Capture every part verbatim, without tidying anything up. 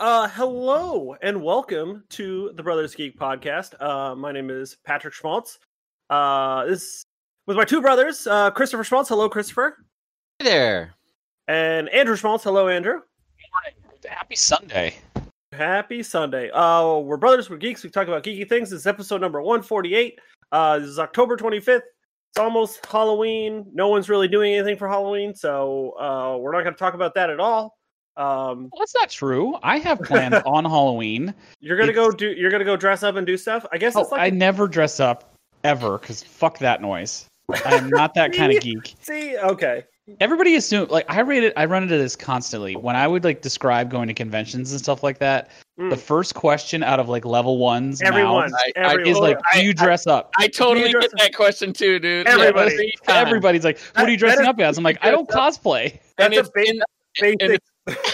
Uh, hello and welcome to the Brothers Geek podcast. Uh, my name is Patrick Schmaltz. Uh, this with my two brothers, uh, Christopher Schmaltz. Hello, Christopher. Hey there. And Andrew Schmaltz. Hello, Andrew. Morning. Happy Sunday. Happy Sunday. Uh, we're brothers. We're geeks. We talk about geeky things. This is episode number one forty-eight. Uh, this is October twenty-fifth. It's almost Halloween. No one's really doing anything for Halloween, so uh, we're not going to talk about that at all. Um, well, that's not true. I have plans on Halloween. You're gonna it's... go do. You're gonna go dress up and do stuff. I guess. Oh, it's like I a... never dress up ever because fuck that noise. I'm not that kind of geek. See, okay. Everybody assumes like I rate it. I run into this constantly when I would like describe going to conventions and stuff like that. Mm. The first question out of like level ones, everyone, mouths, I, everyone is like, "Do you dress I, up?" I totally get that question too, dude. Everybody, yeah, everybody's like, "What are you dressing up as?" I'm like, "I don't cosplay." That's and a basic. basic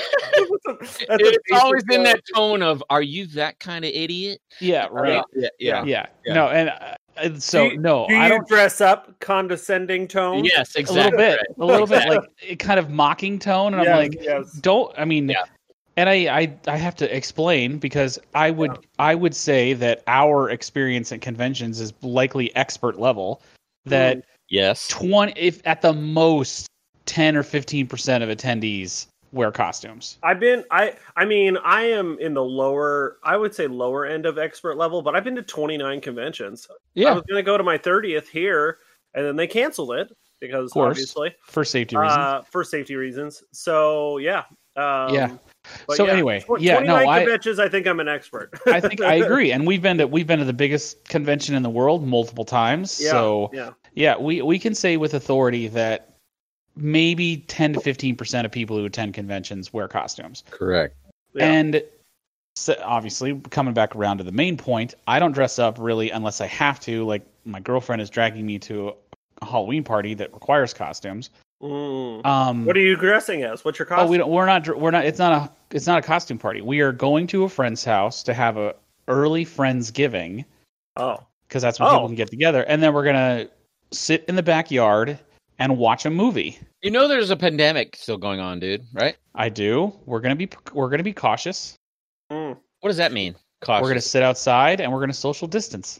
It's, it's always in that tone of, "Are you that kind of idiot?" Yeah, right. Uh, yeah, yeah, yeah, yeah. No, and uh, so do you, no, do you I don't dress up condescending tone. Yes, exactly. A little bit, right. a little exactly. bit, like kind of mocking tone, and yes, I'm like, yes. don't. I mean, yeah. and I, I, I have to explain because I would, yeah. I would say that our experience at conventions is likely expert level. That mm. yes, twenty, if at the most, ten or fifteen percent of attendees wear costumes. I've been I I mean I am in the lower I would say lower end of expert level, but I've been to twenty-nine conventions. Yeah. I was going to go to my thirtieth here and then they canceled it because course, obviously for safety reasons. Uh, for safety reasons. So, yeah. Um, yeah. So yeah, anyway, tw- yeah, no, I conventions I think I'm an expert. I think I agree, and we've been to we've been to the biggest convention in the world multiple times. Yeah, so yeah. yeah, we we can say with authority that maybe ten to fifteen percent of people who attend conventions wear costumes. Correct. Yeah. And so obviously, coming back around to the main point, I don't dress up really unless I have to. Like, my girlfriend is dragging me to a Halloween party that requires costumes. Mm. Um, what are you dressing as? What's your costume? Oh, we don't, we're not. We're not. It's not a. It's not a costume party. We are going to a friend's house to have a early Friendsgiving. Oh. Because that's when oh. people can get together, and then we're gonna sit in the backyard and watch a movie. You know, there's a pandemic still going on, dude. Right? I do. We're gonna be. We're gonna be cautious. Mm. What does that mean? Cautious. We're gonna sit outside and we're gonna social distance.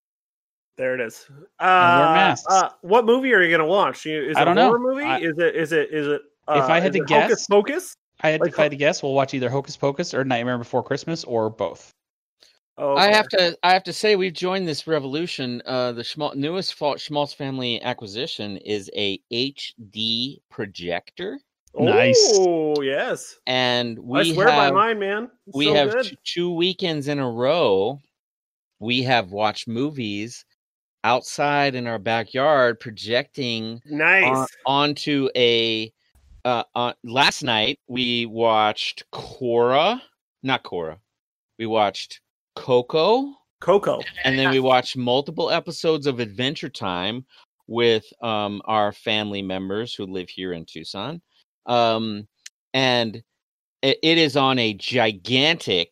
There it is. Uh, and wear masks. Uh, what movie are you gonna watch? Is it I don't a horror know. movie? I, is it? Is it? Is it? Uh, if I had to guess, Hocus Pocus. I had like, if I had to guess, we'll watch either Hocus Pocus or Nightmare Before Christmas or both. Oh, okay. I have to. I have to say, we've joined this revolution. Uh, the Schmal- newest Schmaltz family acquisition is a H D projector. Nice. Oh yes. And we I swear have, by mine, man. It's we so have good. t- two weekends in a row. We have watched movies outside in our backyard, projecting nice on, onto a. Uh, uh, last night we watched Cora, not Cora. We watched Coco. Coco. And then we watched multiple episodes of Adventure Time with um, our family members who live here in Tucson. Um, and it, it is on a gigantic.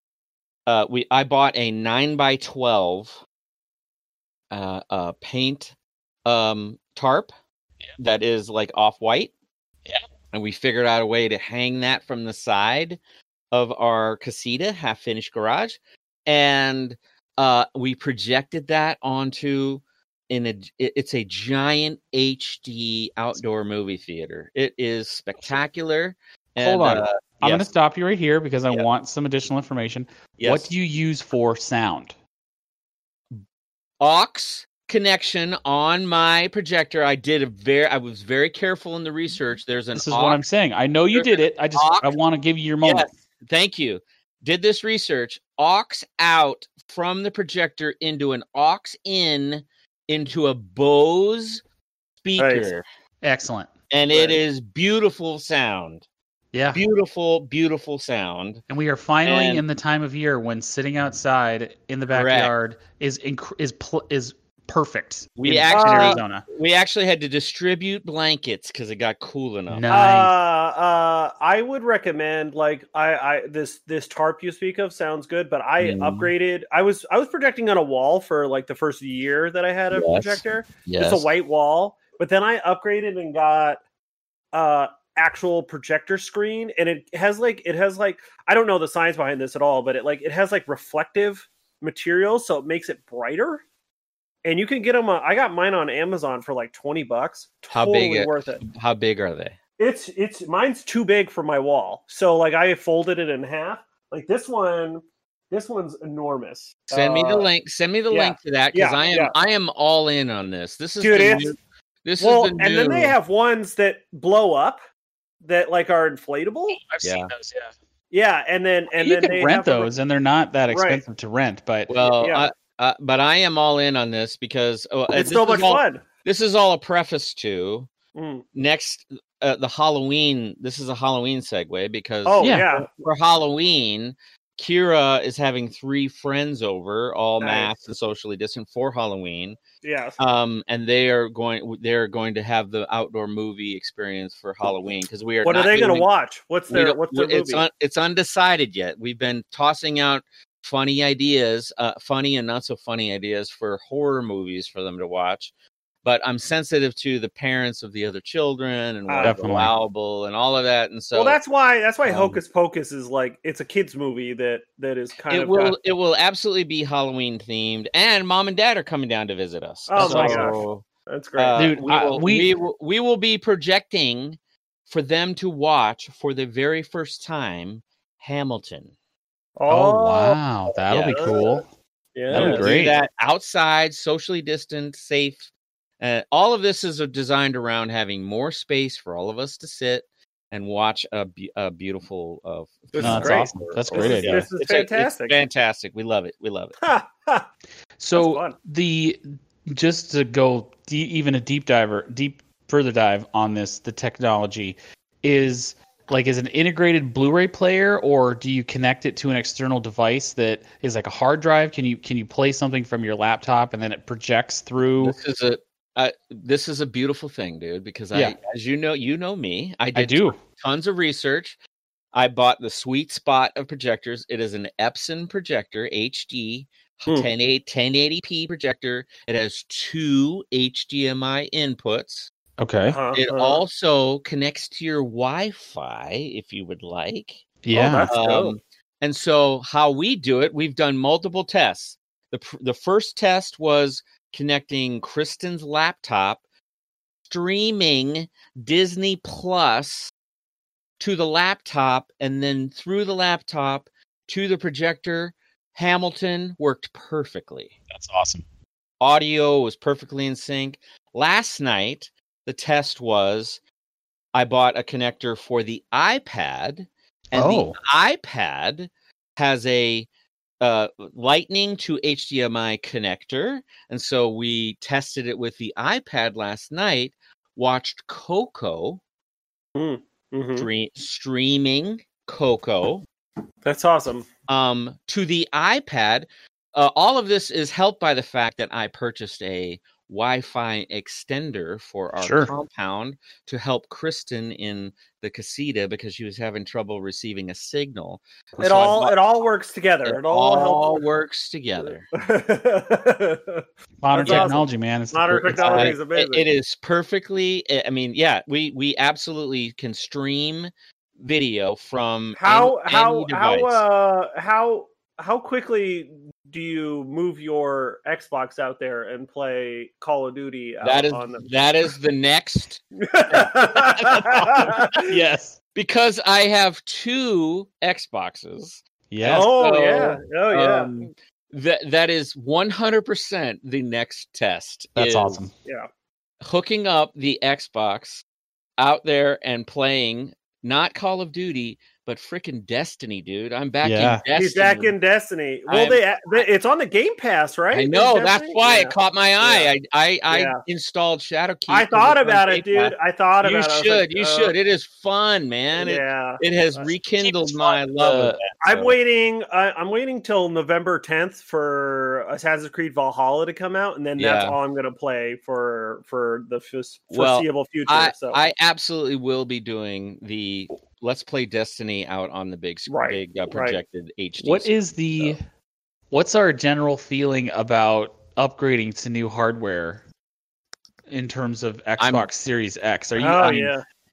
Uh, we I bought a nine by twelve uh, uh, paint um, tarp yeah. that is like off white. Yeah. And we figured out a way to hang that from the side of our casita, half finished garage. And uh, we projected that onto in a. It's a giant H D outdoor movie theater. It is spectacular. Hold and, on, uh, I'm yes. going to stop you right here because I yeah. want some additional information. Yes. What do you use for sound? Aux connection on my projector. I did a very. I was very careful in the research. There's an. This is aux, what I'm saying. I know you did it. I just aux, I want to give you your moment. Yes. Thank you. Did this research. Aux out from the projector into an aux in into a Bose speaker. Right. Excellent. And right. it is beautiful sound. Yeah. Beautiful, beautiful sound. And we are finally and, in the time of year when sitting outside in the backyard correct. is inc- is pl- is perfect. We in actually Arizona. We actually had to distribute blankets because it got cool enough. Nice. Uh, uh, I would recommend like I, I this this tarp you speak of sounds good, but I mm. upgraded. I was I was projecting on a wall for like the first year that I had a yes. projector. Yes. It's a white wall, but then I upgraded and got uh actual projector screen, and it has like it has like I don't know the science behind this at all, but it like it has like reflective material, so it makes it brighter. And you can get them. Uh, I got mine on Amazon for like twenty bucks. Totally how big? worth it. How big are they? It's it's mine's too big for my wall, so like I folded it in half. Like this one, this one's enormous. Send me the Uh, link. Send me the yeah, link to that because yeah, I am yeah. I am all in on this. This is Dude, the it's- new, this well, is the new. and then they have ones that blow up, that like are inflatable. I've Yeah. seen those. Yeah, Yeah, and then and you then can they rent have a- those, and they're not that Right. expensive to rent. But well, yeah. I, uh, but I am all in on this because oh, It's this so is much all, fun. This is all a preface to Mm. next uh, the Halloween. This is a Halloween segue because Oh Yeah. yeah, for Halloween, Kira is having three friends over, all Nice. masked and socially distant for Halloween. yeah. Um, and they are going. They're going to have the outdoor movie experience for Halloween because we are. What are not they going to doing- watch? What's we their don't- What's their it's movie? un, it's undecided yet. We've been tossing out funny ideas, uh, funny and not so funny ideas for horror movies for them to watch. But I'm sensitive to the parents of the other children and Ah. what's Definitely. allowable and all of that. And so well, that's why that's why um, Hocus Pocus is like it's a kids movie that that is kind it of will got- it will absolutely be Halloween themed. And mom and dad are coming down to visit us. Oh my So, that's great. uh, Dude, we, I- will, we- we will we will be projecting for them to watch for the very first time Hamilton. oh wow, that'll yeah. be cool. yeah, that'll be We'll do great. that outside, socially distant, safe. Uh, all of this is designed around having more space for all of us to sit and watch a, be- a beautiful. Uh, This No, is that's great. awesome. That's a This great is- idea. This is It's a- it's fantastic. fantastic. We love it. We love it. Ha, ha. So fun. the just to go de- even a deep diver, deep further dive on this, the technology is like is an integrated Blu-ray player, or do you connect it to an external device that is like a hard drive? Can you can you play something from your laptop and then it projects through? This is a uh, this is a beautiful thing, dude. Because I, Yeah. as you know, you know me. I did I do. tons of research. I bought the sweet spot of projectors. It is an Epson projector, H D, Hmm. ten eighty p projector. It has two H D M I inputs. Okay. Uh-huh, It uh-huh. also connects to your Wi-Fi if you would like. Yeah. that's dope. Um, and so how we do it, we've done multiple tests. The pr- the first test was connecting Kristen's laptop, streaming Disney Plus to the laptop, and then through the laptop to the projector. Hamilton worked perfectly. That's awesome. Audio was perfectly in sync. Last night, the test was I bought a connector for the iPad, and Oh. the iPad has a uh, Lightning to H D M I connector. And so we tested it with the iPad last night, watched Coco, Mhm. stre- streaming Coco That's awesome. um, to the iPad. Uh, all of this is helped by the fact that I purchased a Wi-Fi extender for our Sure. compound to help Kristen in the casita because she was having trouble receiving a signal. And It so I all bought- it all works together. it It all, all helps. works together. Modern That's awesome. technology, man. It's Modern it's- technology Uh, is it- amazing. it is perfectly. I mean, yeah, we we absolutely can stream video from how any, how any how device. uh how how quickly do you move your Xbox out there and play Call of Duty out that is on the that is the next Yes. because I have two Xboxes. Yes. oh So, yeah. Oh yeah. Um, that that is one hundred percent the next test. That's is awesome. yeah. Hooking up the Xbox out there and playing not Call of Duty but freaking Destiny, dude. I'm back Yeah. in Destiny. He's back in Destiny. Well, I'm- they, they it's on the Game Pass, right? I know In that's Destiny? why Yeah. it caught my eye. Yeah. I I, I Yeah. installed Shadowkeep. I 'cause thought it's on about it, Game Pass. dude. I thought You about it. I was should. like, you oh, should. It is fun, man. It, Yeah. it has Uh, rekindled keep my fun, love of uh, that. I'm so. waiting. I, I'm waiting till November tenth for Assassin's Creed Valhalla to come out, and then that's Yeah. all I'm going to play for for the f- Well, foreseeable future. I, so I absolutely will be doing the Let's Play Destiny out on the big, sc- Right, big uh, right. projected H D. What screen. is the what's our general feeling about upgrading to new hardware in terms of Xbox I'm- Series X? Are you oh I mean, yeah,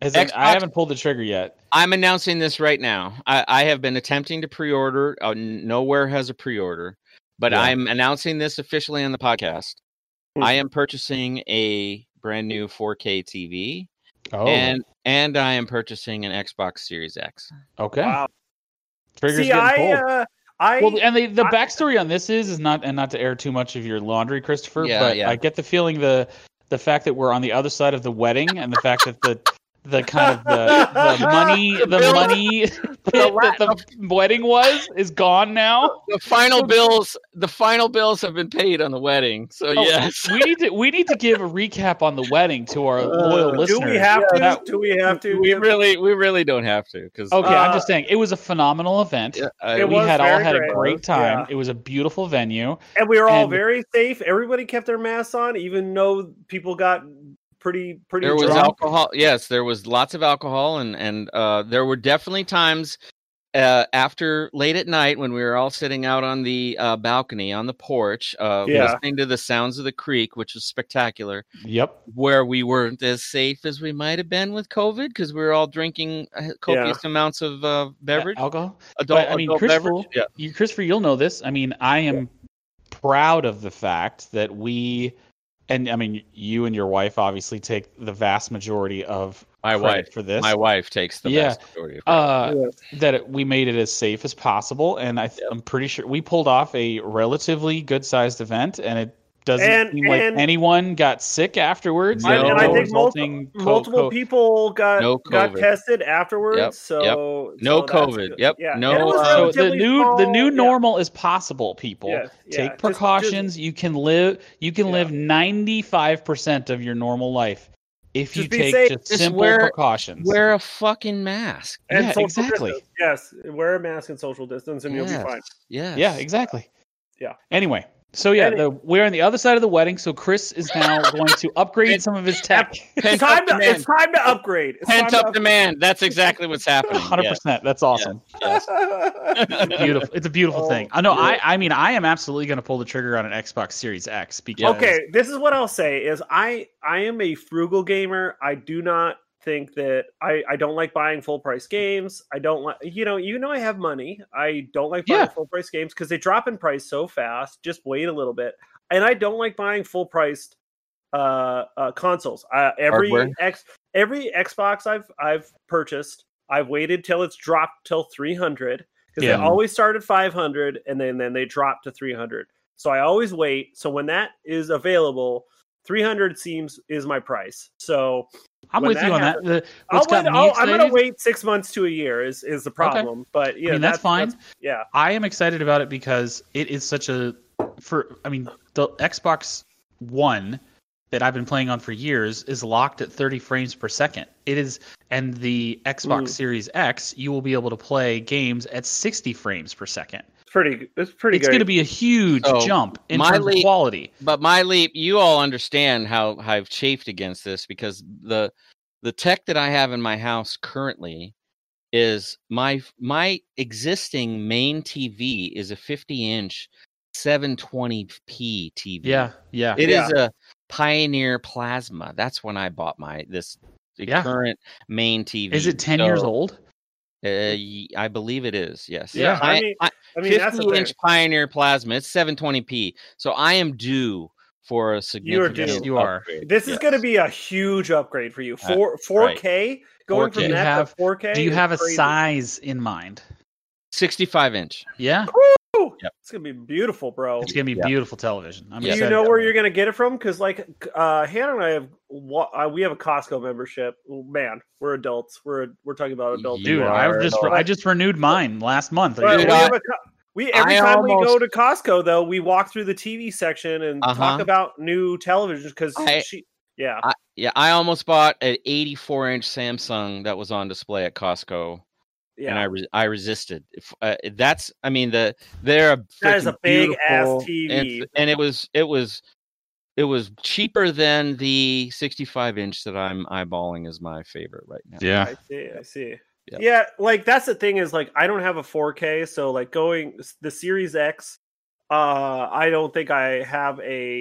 As in, Xbox- I haven't pulled the trigger yet. I'm announcing this right now. I, I have been attempting to pre-order. Uh, nowhere has a pre-order, but Yeah. I'm announcing this officially on the podcast. Hmm. I am purchasing a brand new four K T V, Oh, and and I am purchasing an Xbox Series X. okay. Wow. Trigger's See, getting I, pulled. uh, I, Well, and the, the I- backstory on this is is not, and not to air too much of your laundry, Christopher, Yeah, but yeah. I get the feeling the the fact that we're on the other side of the wedding, and the fact that the the kind of the, the money the Bill- money pit that the wedding was is gone now. The final bills, the final bills have been paid on the wedding. So Oh, yes, we need to we need to give a recap on the wedding to our loyal Uh, do listeners. we have to? That- do we have to? we really, we really don't have to because Okay, I'm Uh, just saying it was a phenomenal event. yeah, I- It we was had all very had a great. great time. Yeah. It was a beautiful venue. And we were all and- very safe. Everybody kept their masks on, even though people got pretty pretty there was drunk. alcohol. Yes, there was lots of alcohol, and and uh, there were definitely times uh, after late at night when we were all sitting out on the uh, balcony on the porch, uh, Yeah. listening to the sounds of the creek, which was spectacular. Yep. Where we weren't as safe as we might have been with COVID because we were all drinking uh, copious amounts of uh, beverage, Alcohol. adult, But, I mean, adult Christopher, beverage. Yeah. you, Christopher, you'll know this. I mean, I am proud of the fact that we, and I mean, you and your wife obviously take the vast majority of My credit wife, for this. my wife takes the Yeah. vast majority of it. uh, Yes. that it, we made it as safe as possible, and I, th- I'm pretty sure we pulled off a relatively good-sized event, and it doesn't And- seem like and- anyone got sick afterwards. I- no and I think resulting co- Multiple co- people got No got COVID. tested afterwards. Yep, So No so that's COVID. good. Yep, Yeah. no, And it was uh, So the relatively new small- the new yeah. normal is possible, people. Yeah, yeah. Take Just- precautions. you can live you can Yeah. live ninety-five percent of your normal life if you Just be take safe. just Just simple wear- precautions. Wear a fucking mask. And Yeah, social exactly. distance. Yes, wear a mask and social distance, and you'll Yes. be fine. Yes. Yeah, exactly. Yeah. Anyway, so yeah, And it- the, we're on the other side of the wedding, so Chris is now going to upgrade some of his tech. It's Pent time up to demand. it's time to upgrade. It's Pent time up to demand. That's exactly what's happening. one hundred percent. That's awesome. Yes. upgrade. Beautiful. It's a beautiful Oh, thing. I know. yeah. I I mean, I am absolutely going to pull the trigger on an Xbox Series X because Okay, this is what I'll say: is I I am a frugal gamer. I do not think that I I don't like buying full price games. I don't like you know you know I have money. I don't like buying Yeah. full price games because they drop in price so fast. Just wait a little bit. And I don't like buying full priced uh, uh, consoles. Uh, every Hardware? X every Xbox I've I've purchased, I've waited till it's dropped till three hundred because Yeah. they always start at five hundred and then then they drop to three hundred. So I always wait. So when that is available, three hundred seems is my price. So I'm when with that you on that. happens- The, I'll what's got wait, me I'll, I'm going to excited- wait six months to a year is is the problem. But yeah, I mean, that's fine. yeah, I am excited about it because it is such a for I mean the Xbox One that I've been playing on for years is locked at thirty frames per second. It is and the Xbox Mm. Series X you will be able to play games at sixty frames per second. it's pretty. It's pretty. It's good. going to be a huge So, jump in my terms of leap- quality. But my leap, you all understand how, how I've chafed against this because the the tech that I have in my house currently is my my existing main T V is a fifty inch seven twenty p T V. Yeah, yeah. It is Yeah. a Pioneer Plasma. That's when I bought my this the Yeah. current main T V. Is it ten years So, old? Uh, y- I believe it is. Yes. Yeah, I I- mean, I- I mean that's the fifty thing. inch Pioneer Plasma. It's seven twenty p. So I am due for a significant. due. You are. upgrade. This is Yes. going to be a huge upgrade for you. Uh, Four four K going four K. from Do you that have- to four K. Do you is have a crazy. size in mind? sixty-five inch. Yeah, Woo! Yep. It's gonna be beautiful, bro. it's going to be Yeah. beautiful television. I'm Do Do excited you know about where it. you're gonna get it from? Because like uh, Hannah and I have wa- uh, we have a Costco membership. Man, we're adults. We're we're talking about adults. You Dude, are I just adult. I just renewed mine last month. But Dude, we I- have a co- we every I time we almost- go to Costco though, we walk through the T V section and Uh-huh. talk about new televisions because I- she yeah. I, yeah, I almost bought an eighty-four inch Samsung that was on display at Costco, and I Yeah, re- I resisted. If, uh, that's, I mean, the they're a That is a freaking big ass beautiful- T V. and, and it was it was it was cheaper than the sixty-five inch that I'm eyeballing as my favorite right now. Yeah. I see. I see. Yep. Yeah, like that's the thing is like I don't have a four K, so like going the Series X, uh, I don't think I have a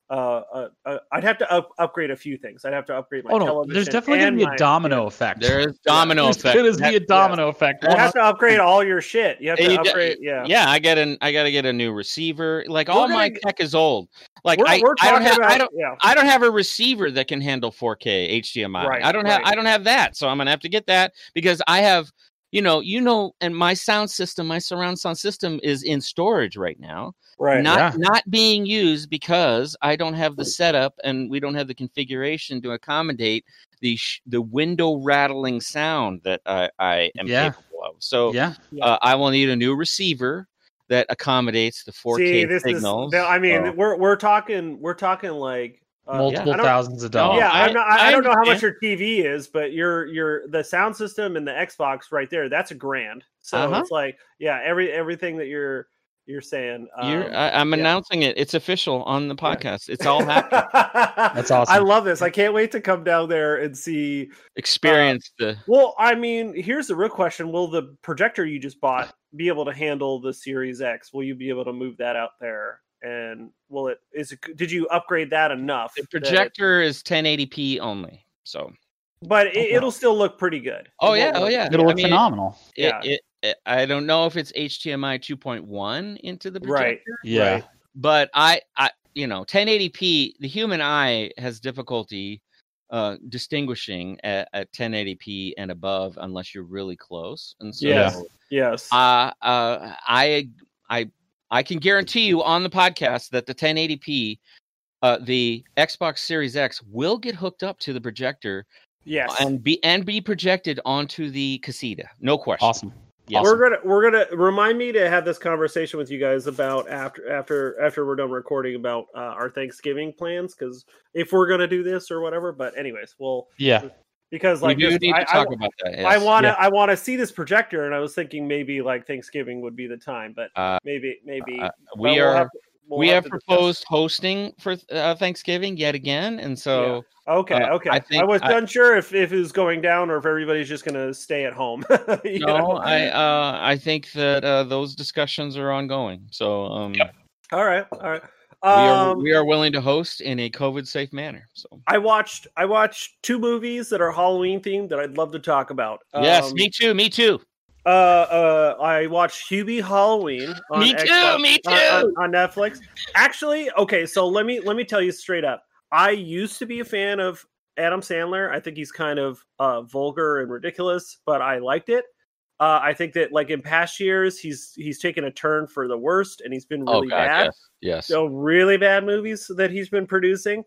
Uh, uh, uh, I'd have to up, upgrade a few things. I'd have to upgrade my Oh no, television. there's definitely going and to be my- a domino yeah. effect. There is domino There's effect. going to be a domino effect. You have to upgrade all your shit. You have to You d- upgrade. Yeah. Yeah, I get an I gotta get a new receiver. Like We're all gonna my g- tech is old. Like We're, I, we're I don't talking have about. I don't yeah. I don't have a receiver that can handle four K H D M I. Right, I don't have right. I don't have that. So I'm gonna have to get that because I have you know, you know, and my sound system, my surround sound system is in storage right now. Right. Not Yeah. not being used because I don't have the setup and we don't have the configuration to accommodate the sh- the window rattling sound that I, I am Yeah. capable of. So Yeah. uh, I will need a new receiver that accommodates the four K See, this signals. is. I mean, So- we're we're talking we're talking like uh, Multiple I don't- thousands of No, dollars. Yeah, I- I'm not, I, I I don't know how much understand. your T V is, but your your the sound system and the Xbox right there, that's a grand. So Uh-huh. it's like, yeah, every everything that you're you're saying. Um, You're, I, I'm yeah. announcing it. It's official on the podcast. It's all happening. That's awesome. I love this. I can't wait to come down there and see. Experience the. Well, I mean, here's the real question: will the projector you just bought be able to handle the Series X? Will you be able to move that out there? And will it? Is it? Did you upgrade that enough? The that it- projector is ten eighty p only. So. but it, Okay. it'll still look pretty good. Oh It yeah. won't Oh look- yeah. It'll I look mean, phenomenal. It, Yeah. it, it, I don't know if it's H D M I two point one into the projector, Right. Yeah. Right. but I, I, you know, ten eighty p. The human eye has difficulty uh, distinguishing at, at ten eighty p and above unless you're really close. And so, Yes. Yes. uh, uh, I, I, I can guarantee you on the podcast that the ten eighty p, uh, the Xbox Series X will get hooked up to the projector yes. and be and be projected onto the casita. No question. Awesome. Yes. We're gonna we're gonna remind me to have this conversation with you guys about after after after we're done recording about uh, our Thanksgiving plans, because if we're gonna do this or whatever. But anyways, we'll Yeah. because We like do this, need I, to talk I, about that. I yes. want to Yeah. I want to see this projector, and I was thinking maybe like Thanksgiving would be the time, but Uh, maybe maybe uh, but we we'll are have to- we'll we have to discuss. proposed hosting for uh, Thanksgiving yet again, and so Okay, uh, okay. I I, think was I- unsure if, if it was going down or if everybody's just gonna stay at home. you no, know? I uh, I think that uh, those discussions are ongoing. So um, All right, all right. we are Um, we are willing to host in a COVID safe manner. So I watched I watched two movies that are Halloween themed that I'd love to talk about. yes, Um, me too, me too, Uh, uh, I watched Hubie Halloween. On me too, Xbox- me on- on, too. on Netflix. Actually, okay, so let me let me tell you straight up. I used to be a fan of Adam Sandler. I think he's kind of uh, vulgar and ridiculous, but I liked it. Uh, I think that like in past years, he's he's taken a turn for the worst, and he's been Oh really God, bad. yes, yes. So really bad movies that he's been producing.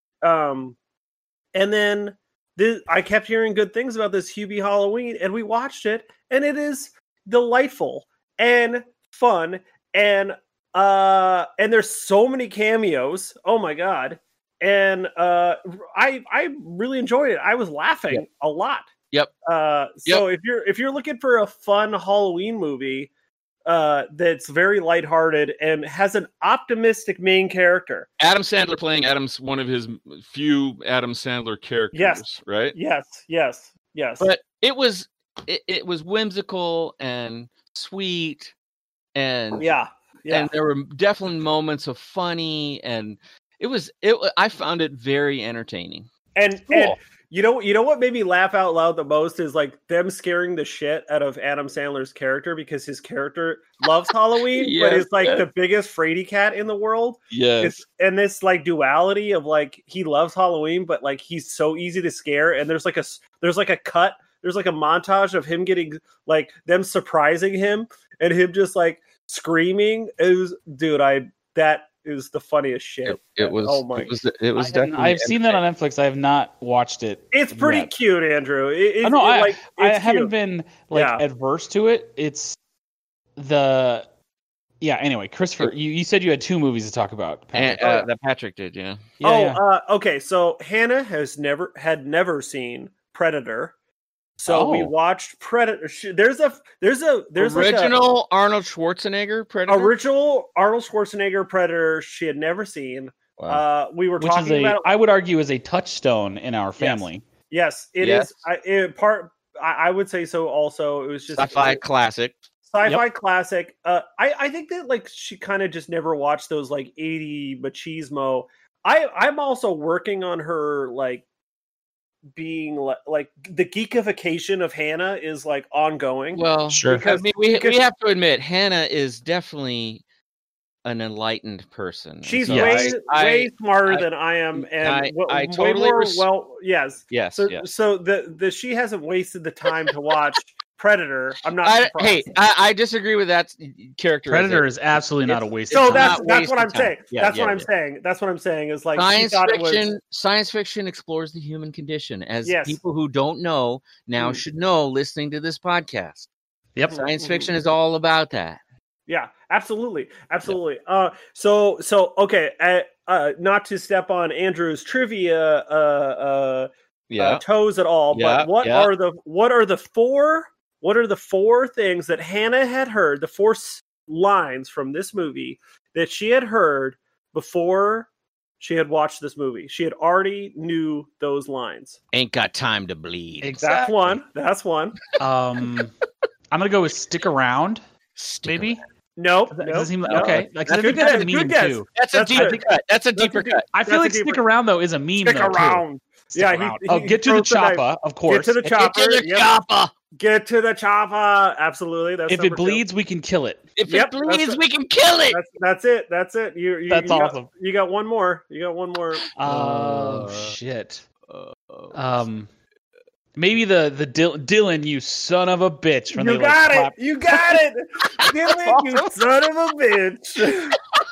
Um, and then this, I kept hearing good things about this Hubie Halloween, and we watched it, and it is delightful and fun, and uh, and there's so many cameos. Oh my god! And uh, I I really enjoyed it. I was laughing Yep. a lot. Yep. Uh, so if you're if you're looking for a fun Halloween movie uh, that's very lighthearted and has an optimistic main character, Adam Sandler playing Adam's one of his few Adam Sandler characters, Yes. right? yes, yes, yes. But it was it, it was whimsical and sweet, and yeah, yeah. and there were definitely moments of funny, and it was it. wa- I found it very entertaining. And Cool. and you know you know what made me laugh out loud the most is like them scaring the shit out of Adam Sandler's character because his character loves Halloween, but Yes, is like yes. the biggest fraidy cat in the world. Yes, It's, and this like duality of like he loves Halloween, but like he's so easy to scare. And there's like a s- there's like a cut. There's like a montage of him getting like them surprising him and him just like screaming. It was dude, I that is the funniest shit. it, it was. Oh my! It was. It was I, definitely. I've seen that on Netflix. I have not watched it. It's pretty yet. cute, Andrew. It, it, I know. it, I, like I it's haven't cute. been like Yeah. adverse to it. It's the yeah. Anyway, Christopher, you, you said you had two movies to talk about. And, Patrick. uh, that Patrick did, yeah. yeah, oh, yeah. Uh, okay. So Hannah has never had never seen Predator, so we Oh. watched Predator. Sh- There's a there's a there's Original Arnold Schwarzenegger like Predator. a original Arnold Schwarzenegger Predator she had never seen. Wow. Uh, we were Which is talking a, about I would argue, is a touchstone in our family. yes, it is. Yes. I, it, part I, I would say so. Also, it was just Sci-fi classic. sci-fi classic. Uh, I I think that like she kind of just never watched those like eighty machismo. I I'm also working on her like being like, like the geekification of Hannah is like ongoing. Well, Sure. I mean, we because- we have to admit Hannah is definitely an enlightened person. She's So way I- way I- smarter I- than I am, and I- w- I way totally more res- well. Yes. yes, So yes. so the the she hasn't wasted the time to watch Predator. I'm not. I, surprised. hey, I, I disagree with that character. Predator is absolutely not a waste So of time. that's not that's what wasting I'm time. saying. Yeah, that's yeah, what I'm yeah. saying. That's what I'm saying is like she Science thought it fiction. was. Science fiction explores the human condition, as Yes. people who don't know now Mm. should know. Listening to this podcast, Yep. science Mhm. fiction is all about that. Yeah, absolutely, absolutely. Uh, so so okay. Uh, uh, not to step on Andrew's trivia uh, uh, Yeah, uh, toes at all, Yeah, but what yeah. are the what are the four what are the four things that Hannah had heard, the four s- lines from this movie that she had heard before she had watched this movie? She had already knew those lines. ain't got time to bleed. Ex- That's Exactly. one. That's one. Um, I'm gonna go with stick around. Stick Maybe. around. Nope. Does that nope, seem like- nope. okay? Like, 'cause I Good think that's guess, a good meme guess. too. That's a That's deeper good. cut. That's a That's a deeper deep- cut. I That's feel a like deeper- stick around though is a meme Stick though too. around. Stick Yeah, around. he- oh, he get to the throws the knife. chopper, of course. Get to the If- chopper. Get to the Yep. chopper. Get to the chopper. Absolutely. That's If number it two. bleeds, we can kill it. If Yep, it that's bleeds, a- we can kill it. That's that's it. That's it. You, you That's you got- awesome. you got one more. You got one more. Oh Uh, shit. Uh, Um, maybe the the Dil- Dylan, you son of a bitch. When You they, like, got clap- it. You got it. Dylan, you son of a bitch.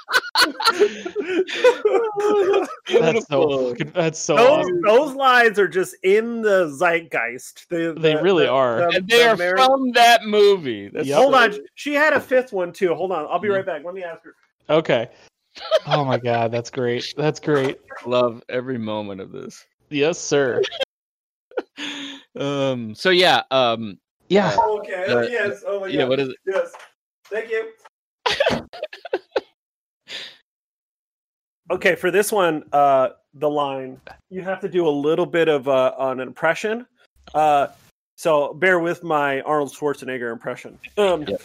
That's so. Fucking, that's so. those Awesome. those lines are just in the zeitgeist. The- They the- really the- are. the- and they the are Ameri- from that movie. That's Yep. Hold on. She had a fifth one too. Hold on. I'll be Mhm. right back. Let me ask her. Okay. Oh my god, that's great. That's great. Love every moment of this. Yes, sir. Um. So yeah. Um. Yeah. Okay. Uh, yes. Oh my god. Yeah. What is it? Yes. Thank you. Okay, for this one, uh, the line you have to do a little bit of uh, an impression. Uh, so bear with my Arnold Schwarzenegger impression. Um, Yeah.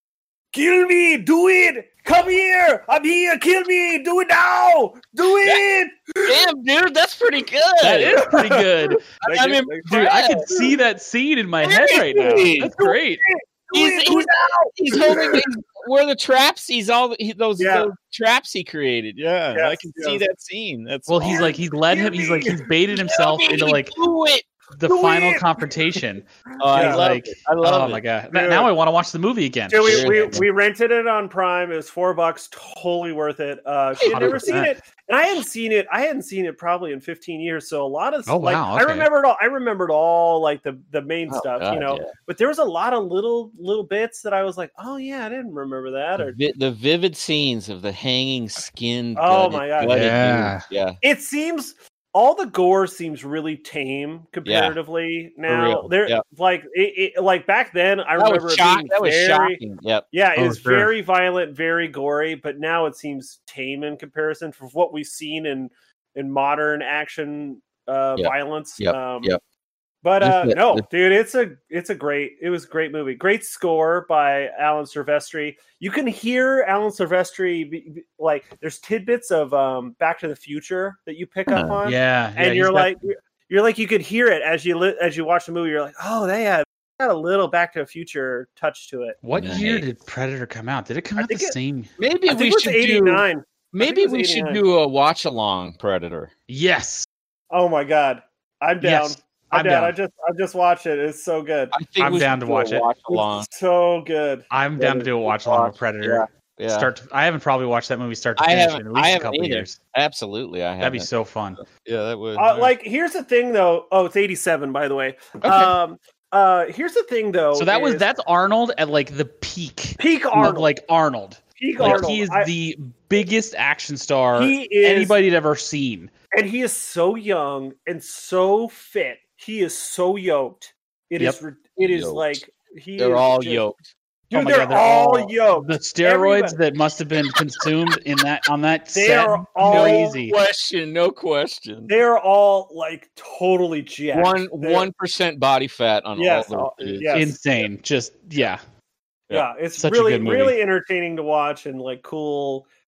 Kill me, do it! Come here, I'm here. Kill me, do it now, do it. Damn, dude, that's pretty good. That is pretty good. Thank I'm you, in- thank you. Dude, I can see that scene in my head right now. That's great. Do He's, it, do he's, it now. he's holding he's, where the traps. He's all he, those, Yeah. those traps he created. Yeah, I Yes, can see yes. that scene. That's Well, he's like he's led him. He's like he's baited himself into like do it. the Do final it! confrontation. Oh, I Yeah. love Like, it. I love oh it. my god! Dude. Now I want to watch the movie again. Dude, we, Sure. we, we rented it on Prime. It was four bucks, totally worth it. Uh, she had never seen one hundred it, and I hadn't seen it. I hadn't seen it probably in fifteen years. So a lot of Oh, like wow, I okay. remembered all. I remembered all like the the main Oh, stuff, God, you know. yeah. But there was a lot of little little bits that I was like, oh yeah, I didn't remember that. The, Or vi- the vivid scenes of the hanging skin. Oh, my God. Yeah. yeah. it seems all the gore seems really tame comparatively now. real, There, yeah. like it, it, like back then, I That remember was, it shock, being that was very, shocking. Yep. Yeah, it Oh, was sure. very violent, very gory, but now it seems tame in comparison for what we've seen in in modern action uh, Yep. violence. Yep. Um, Yep. But Just uh, the- no, the- dude, it's a it's a great it was a great movie. Great score by Alan Silvestri. You can hear Alan Silvestri be, be- like there's tidbits of um, Back to the Future that you pick up Uh, on, Yeah, yeah, and he's you're got- like you're like you could hear it as you li- as you watch the movie. You're like, oh, they had got a little Back to the Future touch to it. what Nice. year did Predator come out? Did it come I out the think it- same? Maybe I we think it was should do. eighty-nine. Maybe it was we should eighty-nine. do a watch along Predator. Yes, Oh my god, I'm down. Yes, I'm, I'm down. down. I just I just watched it. It's so good. I think I'm we down should to do a watch it. Watch along. It's so good. I'm down to do a watch along with Predator. Yeah. Start. To, I haven't probably watched that movie start to I finish haven't- in at least I a haven't couple either. years. Absolutely, I have. That'd be so fun. Yeah, that would. Uh, like here's the thing though. Oh, it's eighty-seven by the way. Okay. Um uh here's the thing though. So that was is that's Arnold at like the peak peak of Arnold. like Arnold. peak Like Arnold. he is I- the biggest action star he is anybody had ever seen. and he is so young and so fit. He is so yoked. It is. Yep. re- It is Yoked. like he. they're is all just- yoked. Dude, Oh my they're, God, they're all, all- yoked. The steroids Everybody- that must have been consumed in that on that They set. are all Crazy. No question. No question. They're all like totally jacked. One They're- one percent body fat on Yes, all all- those dudes. yes. Insane. Just yeah. Yeah, it's Such a really good movie. really entertaining to watch and like cool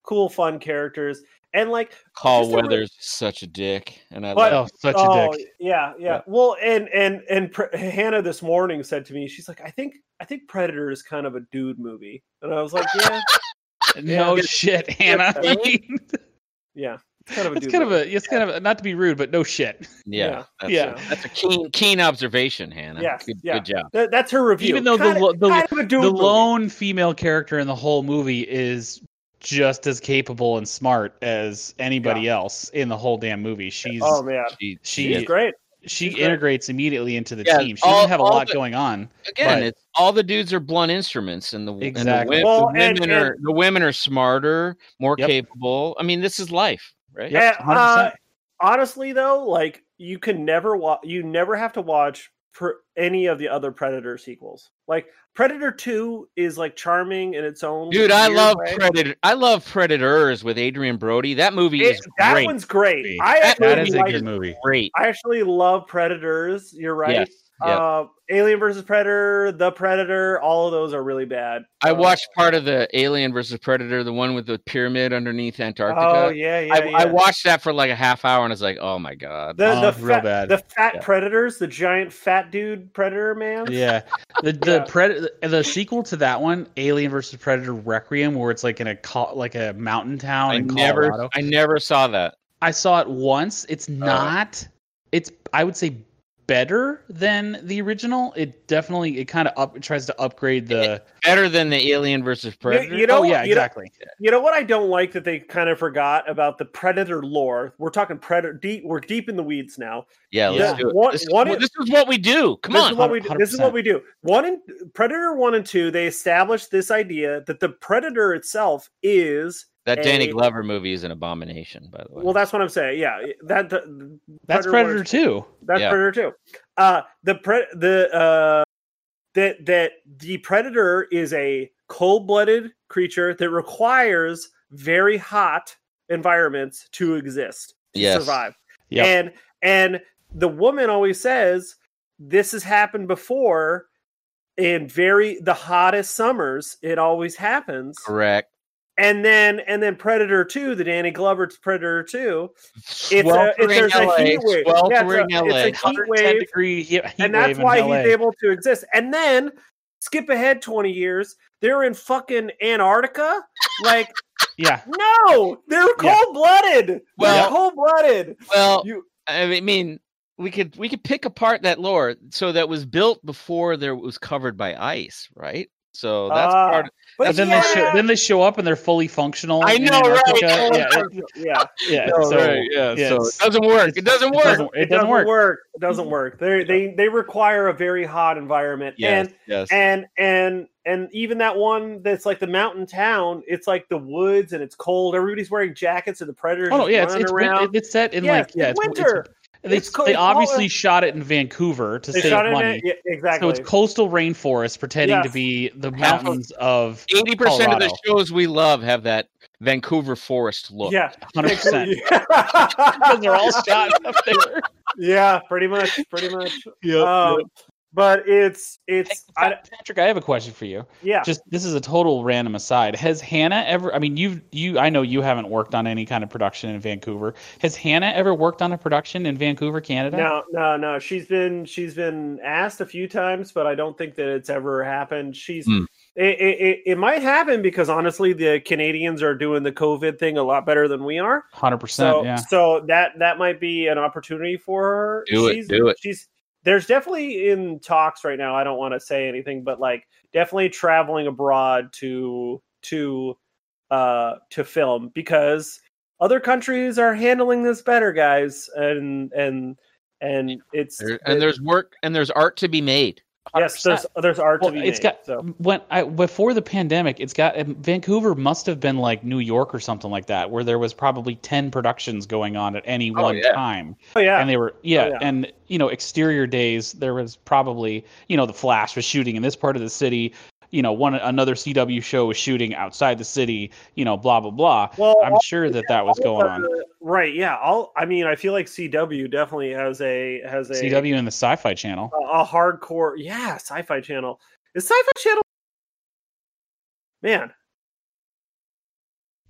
cool, fun characters, and like Carl just a re- Weathers is such a dick, and I But- love. Oh, such oh a dick. yeah, yeah, Yeah. Well, and and and Pre- Hannah this morning said to me, she's like, I think I think Predator is kind of a dude movie, and I was like, yeah, No Yeah. shit, Hannah. Yeah. I mean, yeah, it's kind of a it's dude kind of movie. a it's kind of a, not to be rude, but no shit. Yeah, yeah, that's, yeah. that's a keen keen observation, Hannah. Yes, good, yeah. good job. That, that's her review. Even though the Kinda- lo- the- kind of a dude The movie. lone female character in the whole movie is just as capable and smart as anybody else in the whole damn movie. She's Oh man, She, she she's great. she she's great. integrates immediately into the Yeah, team. She all- doesn't have a all lot the- going on. again, but- it's all the dudes are blunt instruments, and the Exactly. and the, Well, wo- the and- women and- are the women are smarter, more Yep. capable. I mean, this is life, right? Yep, Yeah, one hundred percent. uh, honestly though, like you can never watch, you never have to watch for any of the other Predator sequels. Like Predator two is like charming in its own. Dude, I weird love way. Predator. I love Predators with Adrian Brody. That movie It- is that great. one's great. movie. I That actually That is a like, good movie. Great. I actually love Predators. You're right. Yes. Yeah. Uh, Alien versus Predator, The Predator, all of those are really bad. I Uh, watched part of the Alien versus Predator, the one with the pyramid underneath Antarctica. Oh yeah, yeah, I, yeah. I watched that for like a half hour, and I was like, "Oh my god!" the Oh, the real fat, bad. the fat Yeah. predators, the giant fat dude predator man. Yeah, the the Yeah. Pred- the sequel to that one, Alien versus Predator Requiem, where it's like in a co- like a mountain town I in never, Colorado. I never saw that. I saw it once. It's not. It's I would say better than the original. It definitely it kind of up it tries to upgrade the. Better than the Alien versus Predator. you know- oh yeah, you know- exactly. You know what I don't like that they kind of forgot about the predator lore. We're talking predator deep. We're deep in the weeds now. yeah, let's Yeah. do it. One- this, is, one- what- this is what we do. Come this on. is what we do. This is what one hundred percent. we do. One and Predator one and two. They established this idea that the predator itself is. That Danny a- Glover movie is an abomination, by the way. Well, that's what I'm saying. Yeah, that the, That's Predator Predator was- two. That's Yeah. Predator too. Uh, the pre the uh, that that the Predator is a cold-blooded creature that requires very hot environments to exist to Yes. survive. Yep. And and the woman always says this has happened before in very the hottest summers. It always happens. correct. And then and then Predator two, the Danny Glover Predator two, it's a, Sweltering if there's a L A, heat wave. Yeah, sweltering it's a, L A. it's a heat one hundred ten wave, degree heat, heat and that's wave in why L A. he's able to exist. And then skip ahead twenty years, they're in fucking Antarctica. Like, Yeah, no, they're Yeah. cold blooded. Well- they're cold blooded. Well, You I mean, we could we could pick apart that lore. So that was built before there was covered by ice, right? So that's Ah, part. but but then yeah, they show, then they show up and they're fully functional. I in know, right? Antarctica. Yeah, it- yeah, yeah. No, so, right, yeah, yeah, so it it's- doesn't work. It doesn't it work. doesn't, it doesn't work. It doesn't work. They they they require a very hot environment. Yes, And yes. and and and even that one that's like the mountain town, it's like the woods and it's cold. Everybody's wearing jackets and the predators. Oh no, just yeah, it's running it's, win- around. it's set in Yes, like yeah, it's it's winter. It's, they It's co- they it's obviously all- shot it in Vancouver to They save shot it in money. it, yeah, exactly. So it's coastal rainforest pretending to Yes. be the Half of- mountains of Eighty percent of the Colorado. shows we love have that Vancouver forest look. yeah, one hundred percent yeah. because they're all shot up there. yeah, pretty much, pretty much. Yep, Um, But it's it's I, Patrick, I have a question for you. yeah. Just this is a total random aside. Has Hannah ever? I mean, you you I know you haven't worked on any kind of production in Vancouver. Has Hannah ever worked on a production in Vancouver, Canada? No, no, no. She's been she's been asked a few times, but I don't think that it's ever happened. She's Hmm. it, it, it, it might happen because honestly, the Canadians are doing the COVID thing a lot better than we are. Hundred percent. So Yeah. so that that might be an opportunity for her. Do it, she's, do it. She's there's definitely in talks right now. I don't want to say anything, but like definitely traveling abroad to to uh to film because other countries are handling this better, guys, and and and it's There- and there's work and there's art to be made. yes, there's there's art Well, to be it's made. got so. when I before the pandemic, it's got Vancouver must have been like New York or something like that, where there was probably ten productions going on at any Oh, one yeah. time, Oh yeah, and they were yeah, Oh, yeah. and you know exterior days there was probably you know the Flash was shooting in this part of the city, you know one another C W show was shooting outside the city, you know blah blah blah. Well, I'm all- sure that that was going on. right. Yeah, all I mean, I feel like C W definitely has a has a C W and the Sci-Fi Channel. a, a hardcore yeah Sci-Fi Channel. Is Sci-Fi Channel man?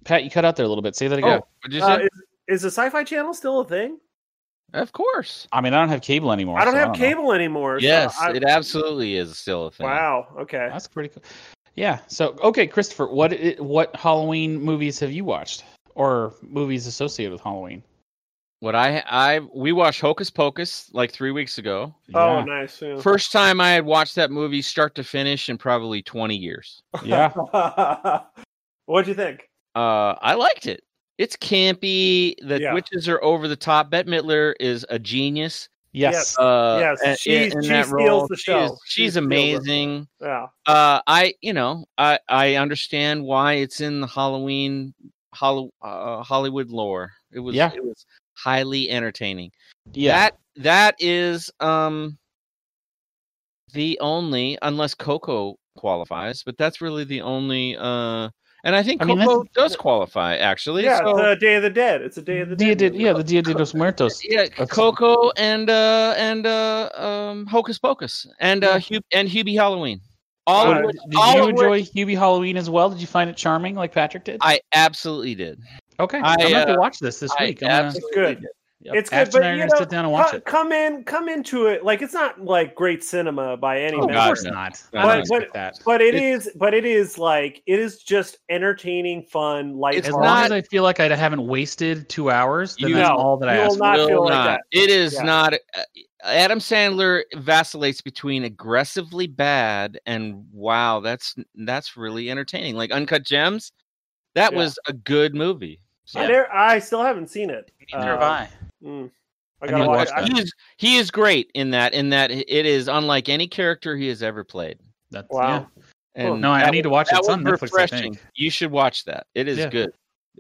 Pat, you cut out there a little bit. Say that again. Oh, what'd you Uh, say? is, is the Sci-Fi Channel still a thing? Of course. I mean, I don't have cable anymore. I don't so have I don't know. cable anymore. so Yes, I- it absolutely is still a thing. Wow. Okay. That's pretty cool. Yeah. So, okay, Christopher, what i- what Halloween movies have you watched, or movies associated with Halloween? What I I we watched Hocus Pocus like three weeks ago. Oh, Yeah. nice. Yeah. First time I had watched that movie start to finish in probably twenty years. Yeah. What'd you think? Uh, I liked it. It's campy. The Yeah. witches are over the top. Bette Midler is a genius. Yes. Uh, Yes, in- she- in she that steals role. the She show. is- She she's steals it. amazing. Yeah. Uh, I you know I I understand why it's in the Halloween Holly, uh, Hollywood lore. It was Yeah. it was highly entertaining. Yeah. That that is um the only, unless Coco qualifies, but that's really the only. Uh, and I think I mean, Coco does qualify actually. Yeah. so- It's the Day of the Dead. It's a Day of the Dia Dead. de, movie. yeah, the Dia de los Muertos. yeah, That's- Coco and uh and uh um Hocus Pocus and uh Hub- and Hubie Halloween. All Uh, of which, Did all you of enjoy which Hubie Halloween as well? Did you find it charming like Patrick did? I absolutely did. Okay. I, I'm going to have uh, to watch this this I week. I'm gonna, absolutely good. did. yep. It's good, Ashton but and I are you going to know, sit down and watch co- it. come in, come into it. Like it's not like great cinema by any Oh, of measure. God, course no. not. No, I no. don't expect that. But it It's- is, but it is like it is just entertaining, fun, light. It's As not- long as I feel like I haven't wasted two hours, then You that's know, all that I you will ask. not for. Will feel like not. that. It is Yeah. not. Uh, Adam Sandler vacillates between aggressively bad and wow, that's that's really entertaining. Like Uncut Gems, that Yeah. was a good movie. So, I, never- I still haven't seen it. Neither have Uh, I. mm. I I gotta need to watch. watch that. I- he is he is great in that. In that it is unlike any character he has ever played. That's, Wow. yeah. And No, I, I that need to was- watch it. that It's was on Netflix, I refreshing. think. You should watch that. It is Yeah. good.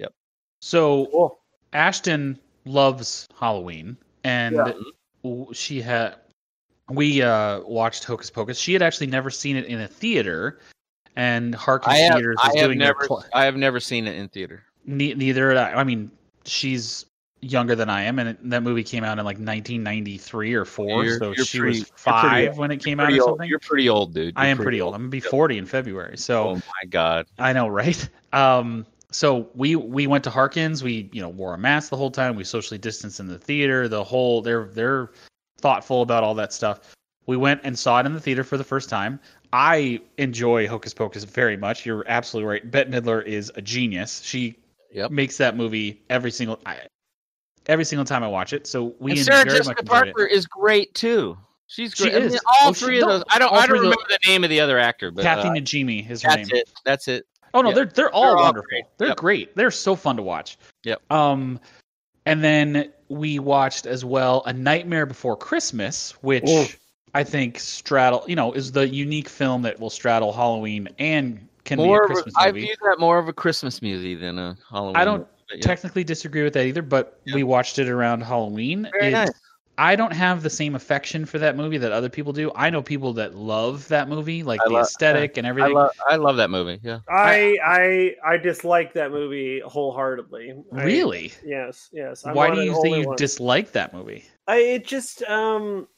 So Cool. Ashton loves Halloween, and Yeah. w- she had. We uh, watched Hocus Pocus. She had actually never seen it in a theater, and Harkins I have, Theaters was I have doing their never cl- I have never seen it in theater. Ne- neither had I. I mean, she's younger than I am, and it, that movie came out in like nineteen ninety-three or four, You're- so you're she pretty- was you're pretty five old. when it came out Pretty or old. something. You're pretty old, dude. I You're am pretty old. I'm gonna be forty in February, so Oh my god. I know, right? Um, so we we went to Harkins. We you know wore a mask the whole time. We socially distanced in the theater. The whole they're they're thoughtful about all that stuff. We went and saw it in the theater for the first time. I enjoy Hocus Pocus very much. You're absolutely right. Bette Midler is a genius. She Yep. makes that movie every single I, every single time I watch it. So we And en- Sarah very Jessica much enjoyed Parker it. is great too. She's She great. I mean, is. all Oh, she- three of no, those. I don't. all I three don't of remember the name of the other actor, but Kathy uh, Najimy is her that's name. it. That's it. Oh no, Yep. they're they're all They're all wonderful. great. They're Yep. great. They're so fun to watch. Yep. Um, and then we watched as well A Nightmare Before Christmas, which Ooh. I think straddle, you know, is the unique film that will straddle Halloween and can More be a of a, Christmas I movie. view that more of a Christmas movie than a Halloween. I don't movie, but yeah. Technically disagree with that either, but Yeah. we watched it around Halloween. Very It- nice. I don't have the same affection for that movie that other people do. I know people that love that movie, like I the love- aesthetic and I everything. love. I love that movie. Yeah. I I I dislike that movie wholeheartedly. I- Really? yes. Yes. I'm Why one do of you the say only you ones. dislike that movie? I it just um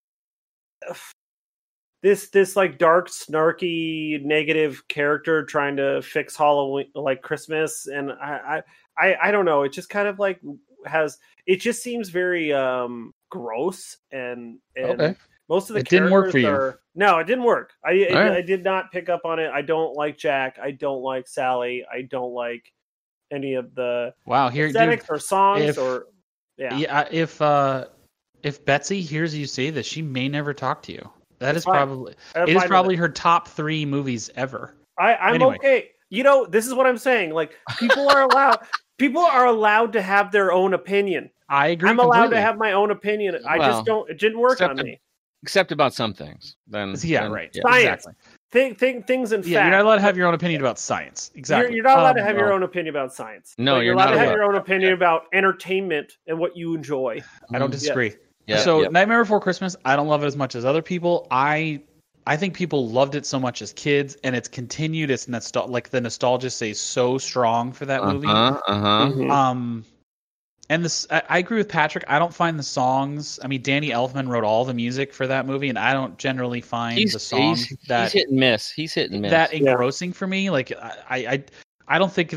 this this like dark, snarky, negative character trying to fix Halloween like Christmas, and I I I, I don't know. It just kind of like has it just seems very um gross and and Okay. most of the It didn't work for characters you. are- no, it didn't work. I I, All right. I did not pick up on it. I don't like Jack. I don't like Sally. I don't like any of the Wow, here dude, aesthetics or songs if- or yeah. yeah, if uh if Betsy hears you say this, she may never talk to you. That That's is fine. probably I'm it fine is with probably her top three movies ever. I, I'm Anyway. okay. You know, this is what I'm saying. Like, people are allowed. people are allowed to have their own opinion. I agree. I'm allowed completely. to have my own opinion. I Well, just don't. It didn't work except on to- me. Except about some things. Then Yeah, then- right. yeah. Science. Exactly. Think, think things in Yeah, fact. you're not allowed to have your own opinion about science. Exactly. You're, you're not allowed to Um, have your no. own opinion about science. No, But you're you're allowed not to have allowed. your own opinion about entertainment and what you enjoy. I don't Mhm. disagree. Yeah, so yeah. Nightmare Before Christmas, I don't love it as much as other people. I I think people loved it so much as kids, and it's continued. It's nostal- like the nostalgia stays so strong for that movie. Uh-huh, uh-huh. Mhm. Um, and this, I, I agree with Patrick. I don't find the songs. I mean, Danny Elfman wrote all the music for that movie, and I don't generally find He's, the songs he's, that he's hit and miss. He's hit and miss. that Yeah. engrossing for me. Like I, I, I don't think that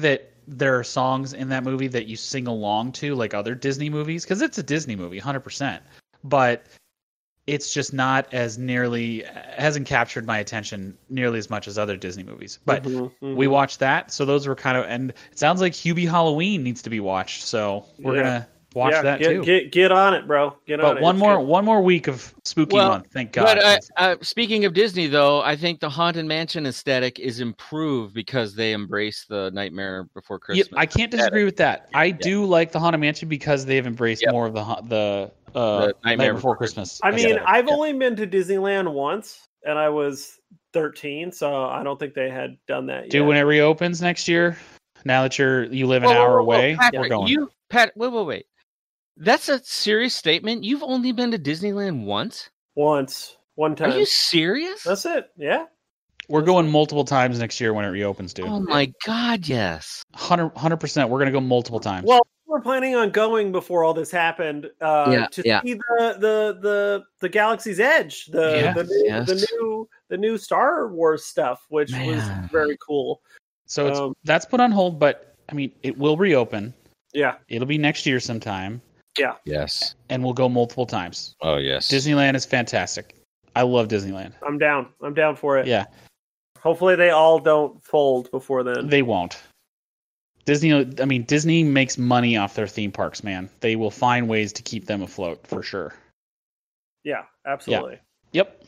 there are songs in that movie that you sing along to, like other Disney movies, because it's a Disney movie, one hundred percent. But it's just not as nearly hasn't captured my attention nearly as much as other Disney movies. But Mhm, mhm. we watched that, so those were kind of, and it sounds like Hubie Halloween needs to be watched, so we're Yeah. gonna watch yeah, that get, too. Get get on it, bro. Get on but it. one It's more good. one more week of spooky Well, month, thank God. But uh, uh, speaking of Disney, though, I think the Haunted Mansion aesthetic is improved because they embrace the Nightmare Before Yeah, Christmas. I can't disagree with that. I do like the Haunted Mansion because they've embraced Yep. more of the ha- the, uh, The Night Before Christmas. I mean, aesthetic. I've yeah. only been to Disneyland once, and I was thirteen, so I don't think they had done that do yet. when it reopens next year. Now that you're you live an Whoa, whoa, hour whoa, whoa, away, Patrick, we're going. You, Pat, wait, wait, wait. That's a serious statement. You've only been to Disneyland once? Once, one time. Are you serious? That's it. Yeah. We're going multiple times next year when it reopens, dude. Oh my God, yes. one hundred percent. We're gonna go multiple times. Well, we were planning on going before all this happened uh, Yeah, to yeah. see the, the the the Galaxy's Edge, the Yes, the, new, yes. the new the new Star Wars stuff, which was Man. very cool. so it's um, that's put on hold, but I mean, it will reopen. Yeah. It'll be next year sometime, Yes. and we'll go multiple times. Oh, yes. Disneyland is fantastic. I love Disneyland. I'm down. I'm down for it. Yeah, Hopefully they all don't fold before then. they won't. Disney, I mean, Disney makes money off their theme parks, man. They will find ways to keep them afloat for sure. Yeah, absolutely. Yep.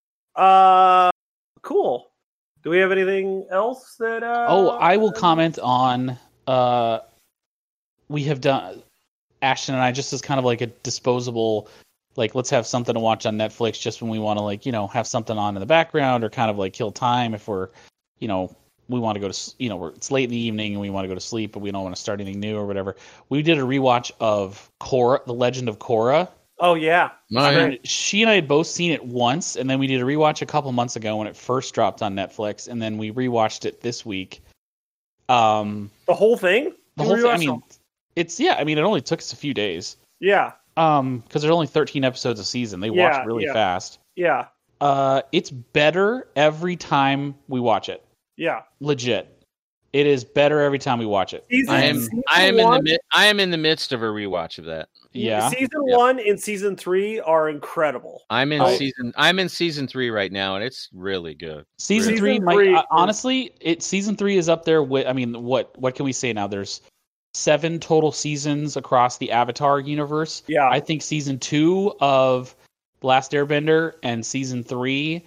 Uh cool. Do we have anything else that uh Oh, I will comment on. Uh, we have done Ashton and I just as kind of like a disposable, like let's have something to watch on Netflix just when we want to like you know have something on in the background or kind of like kill time if we're you know we want to go to s- you know we're, it's late in the evening and we want to go to sleep but we don't want to start anything new or whatever. We did a rewatch of Korra, The Legend of Korra. Oh yeah. Oh, I yeah. mean, she and I had both seen it once, and then we did a rewatch a couple months ago when it first dropped on Netflix, and then we rewatched it this week. Um, The whole thing? the You whole thing. I rewatched mean, it's yeah. I mean, it only took us a few days. Yeah. Um, because there's only thirteen episodes a season. They Yeah, watch really yeah. fast. Yeah. Uh, it's better every time we watch it. Yeah. Legit, it is better every time we watch it. Season, I am season I am in the one, mid, I am in the midst of a rewatch of that. Yeah. Season Yep. one and season three are incredible. I'm in Oh. season I'm in season three right now, and it's really good. Season Season three, might, three uh, is- honestly, it season three is up there with. I mean, what what can we say now? There's seven total seasons across the Avatar universe. Yeah. I think season two of Last Airbender and season three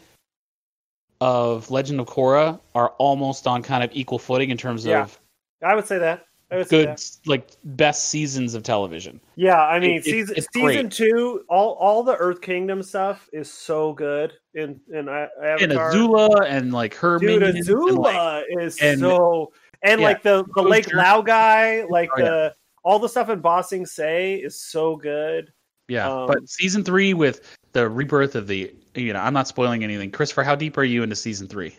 of Legend of Korra are almost on kind of equal footing in terms Yeah. of I would say that. I would say good, that. like best seasons of television. Yeah, I mean, It- it- season it's season great. two, all all the Earth Kingdom stuff is so good in in A- And Avatar. Azula and like her Dude, minions and, like, Azula is and- so, and yeah, like the the those Lake jerks- Lao guy, like Oh, yeah. the all the stuff in Ba Sing Se is so good. yeah. um, But season three with the rebirth of the, you know, I'm not spoiling anything. Christopher, how deep are you into season three?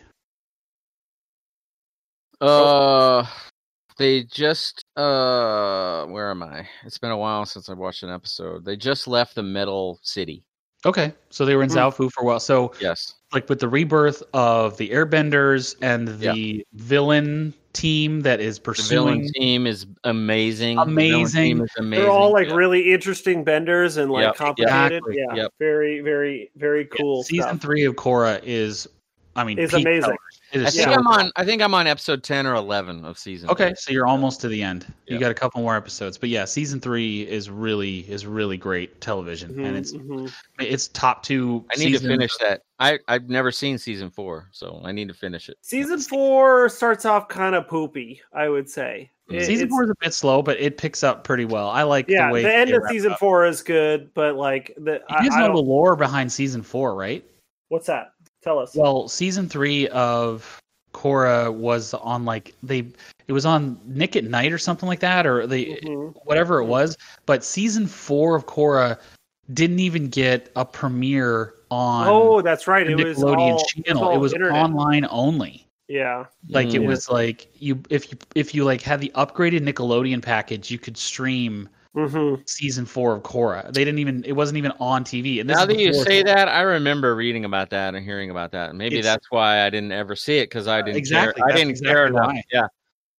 Uh, they just uh, where am I? It's been a while since I watched an episode. They just left the Metal City. Okay, so they were in Hmm. Zaofu for a while. So, Yes. like with the rebirth of the Airbenders and the villain team that is The villain pursuing, team is amazing. The villain Amazing. team is amazing. They're all like Yeah. really interesting benders and like Yep, complicated. exactly, Yeah, yep. very very very cool season stuff. three of Korra is, I mean, Is peak amazing. television. It I is think so I'm good. on. I think I'm on episode ten or eleven of season. Okay, three. so you're almost to the end. You Yeah. got a couple more episodes, but yeah, season three is really is really great television, and Mhm, it's mhm. it's top two. I need to seasons. finish that. I I've never seen season four, so I need to finish it. Season four starts off kind of poopy, I would say. It- Season it's- four is a bit slow, but it picks up pretty well. I like yeah, the way the end they of wrap season up. four is good, but like the You I, guys I know don't- the lore behind season four, right? what's that? Tell us. Well, season three of Korra was on like they it was on Nick at Night or something like that, or they Mhm. whatever it was. But season four of Korra didn't even get a premiere on Oh, that's right. the It was Nickelodeon all, channel. all It was internet. online only. Yeah. Like it Mm. was like you if you if you like had the upgraded Nickelodeon package, you could stream hmm season four of Korra. They didn't even it wasn't even on T V. And this Now is that you before- say that, I remember reading about that and hearing about that. And maybe It's- that's why I didn't ever see it because I didn't Exactly, care. I that's didn't exactly care enough. why. Yeah.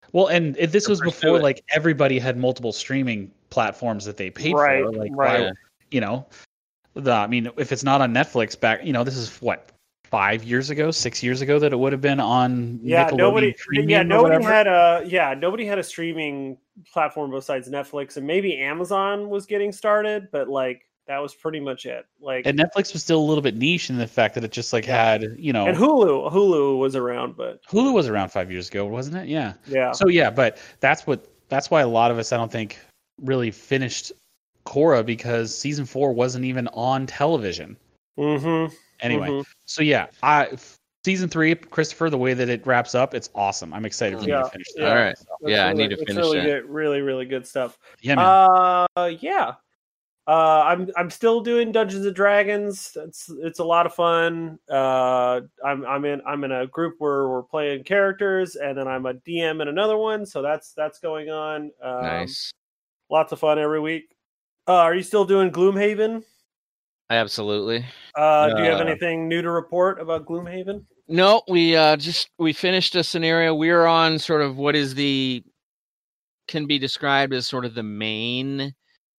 Well, and if this was pursue before it. like everybody had multiple streaming platforms that they paid Right, for. Like, right. why, you know, the I mean, if it's not on Netflix, back, you know, this is what five years ago, six years ago that it would have been on. Yeah, Nickelodeon nobody. Premium Yeah, or nobody whatever. had a. Yeah, nobody had a streaming platform besides Netflix, and maybe Amazon was getting started, but like that was pretty much it. Like, And Netflix was still a little bit niche in the fact that it just like Yeah. had, you know, and Hulu, Hulu was around, but Hulu was around five years ago, wasn't it? Yeah. yeah, So yeah, but that's what that's why a lot of us I don't think really finished Korra because season four wasn't even on television. mm-hmm. Anyway, Mhm. so yeah, I season three, Christopher, the way that it wraps up, it's awesome. I'm excited for you Yeah, to finish that. yeah. All right. So, That's Yeah, I really- need to it's finish really that. good, really, really good stuff. yeah, man. Uh, yeah. Uh, I'm I'm still doing Dungeons and Dragons. It's it's a lot of fun. Uh, I'm I'm in I'm in a group where we're playing characters, and then I'm a D M in another one. So that's that's going on. Um, Nice. Lots of fun every week. Uh, are you still doing Gloomhaven? Absolutely. Uh, do you have Uh, anything new to report about Gloomhaven? No, we uh just we finished a scenario. We're on sort of what is the can be described as sort of the main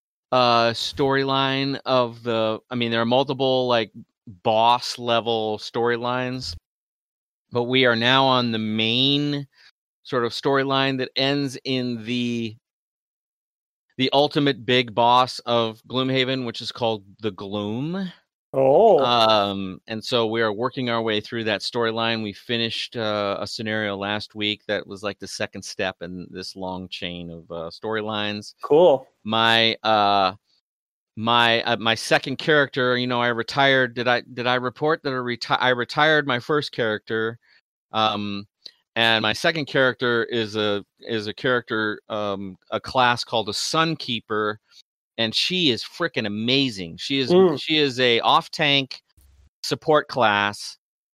uh storyline of the I mean there are multiple like boss level storylines, but we are now on the main sort of storyline that ends in the the ultimate big boss of Gloomhaven, which is called the Gloom. Oh, Um, and so we are working our way through that storyline. We finished uh, a scenario last week that was like the second step in this long chain of uh, storylines. cool. My uh, my uh, my second character, you know, I retired. Did I did I report that I, reti- I retired my first character? Um, and my second character is a is a character, um, a class called a Sunkeeper. And she is freaking amazing. She is Mm. she is a off tank support class,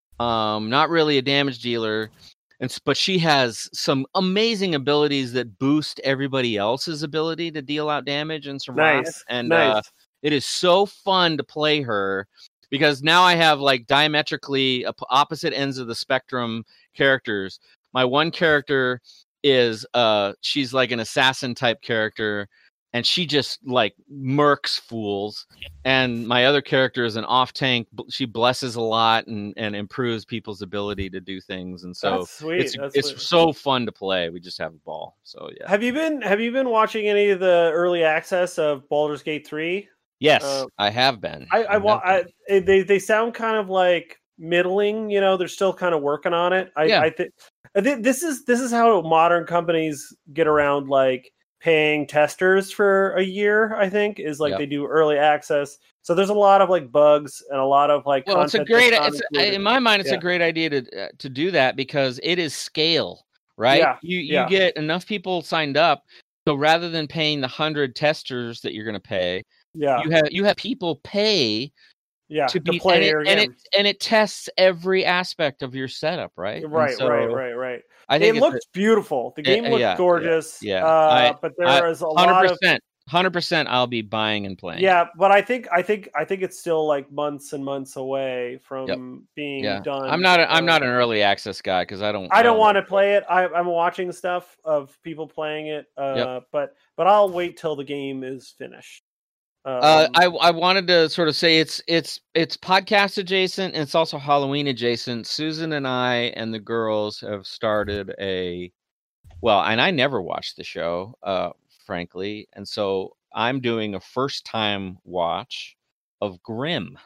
um, not really a damage dealer, and s- but she has some amazing abilities that boost everybody else's ability to deal out damage and survive. Nice, And nice. uh, it is so fun to play her because now I have like diametrically op- opposite ends of the spectrum characters. My one character is uh, she's like an assassin type character. And she just like murks fools. And my other character is an off tank. She blesses a lot and, and improves people's ability to do things. And so That's sweet. it's That's it's sweet. so fun to play. We just have a ball. So yeah. Have you been Have you been watching any of the early access of Baldur's Gate three? Yes, uh, I have been. I, I, have wa- I been. they they sound kind of like middling. You know, they're still kind of working on it. I Yeah. I think I think this is this is how modern companies get around like paying testers for a year. I think is like Yep. they do early access. So there's a lot of like bugs and a lot of like Well, it's a content that's great. not It's included. in my mind, it's Yeah. a great idea to uh, to do that because it is scale, right? Yeah, You you yeah. get enough people signed up, so rather than paying the hundred testers that you're going to pay, yeah, you have you have people pay yeah, to to be play and it, your and it game. and it tests every aspect of your setup, right? And Right, so right, right, right. I It think it's looks beautiful. The uh, game looks yeah, yeah, gorgeous. yeah. Uh, I- but there is a lot hundred of percent, hundred percent. I'll be buying and playing. yeah. But I think I think I think it's still like months and months away from being yeah. done. I'm not. A, I'm Uh, not an early access guy because I don't. I don't want to play it. I, I'm watching stuff of people playing it. Uh, Yep. but but I'll wait till the game is finished. Um, Uh, I I wanted to sort of say it's it's it's podcast adjacent and it's also Halloween adjacent. Susan and I and the girls have started a well, and I never watched the show, uh, frankly, and so I'm doing a first time watch of Grimm.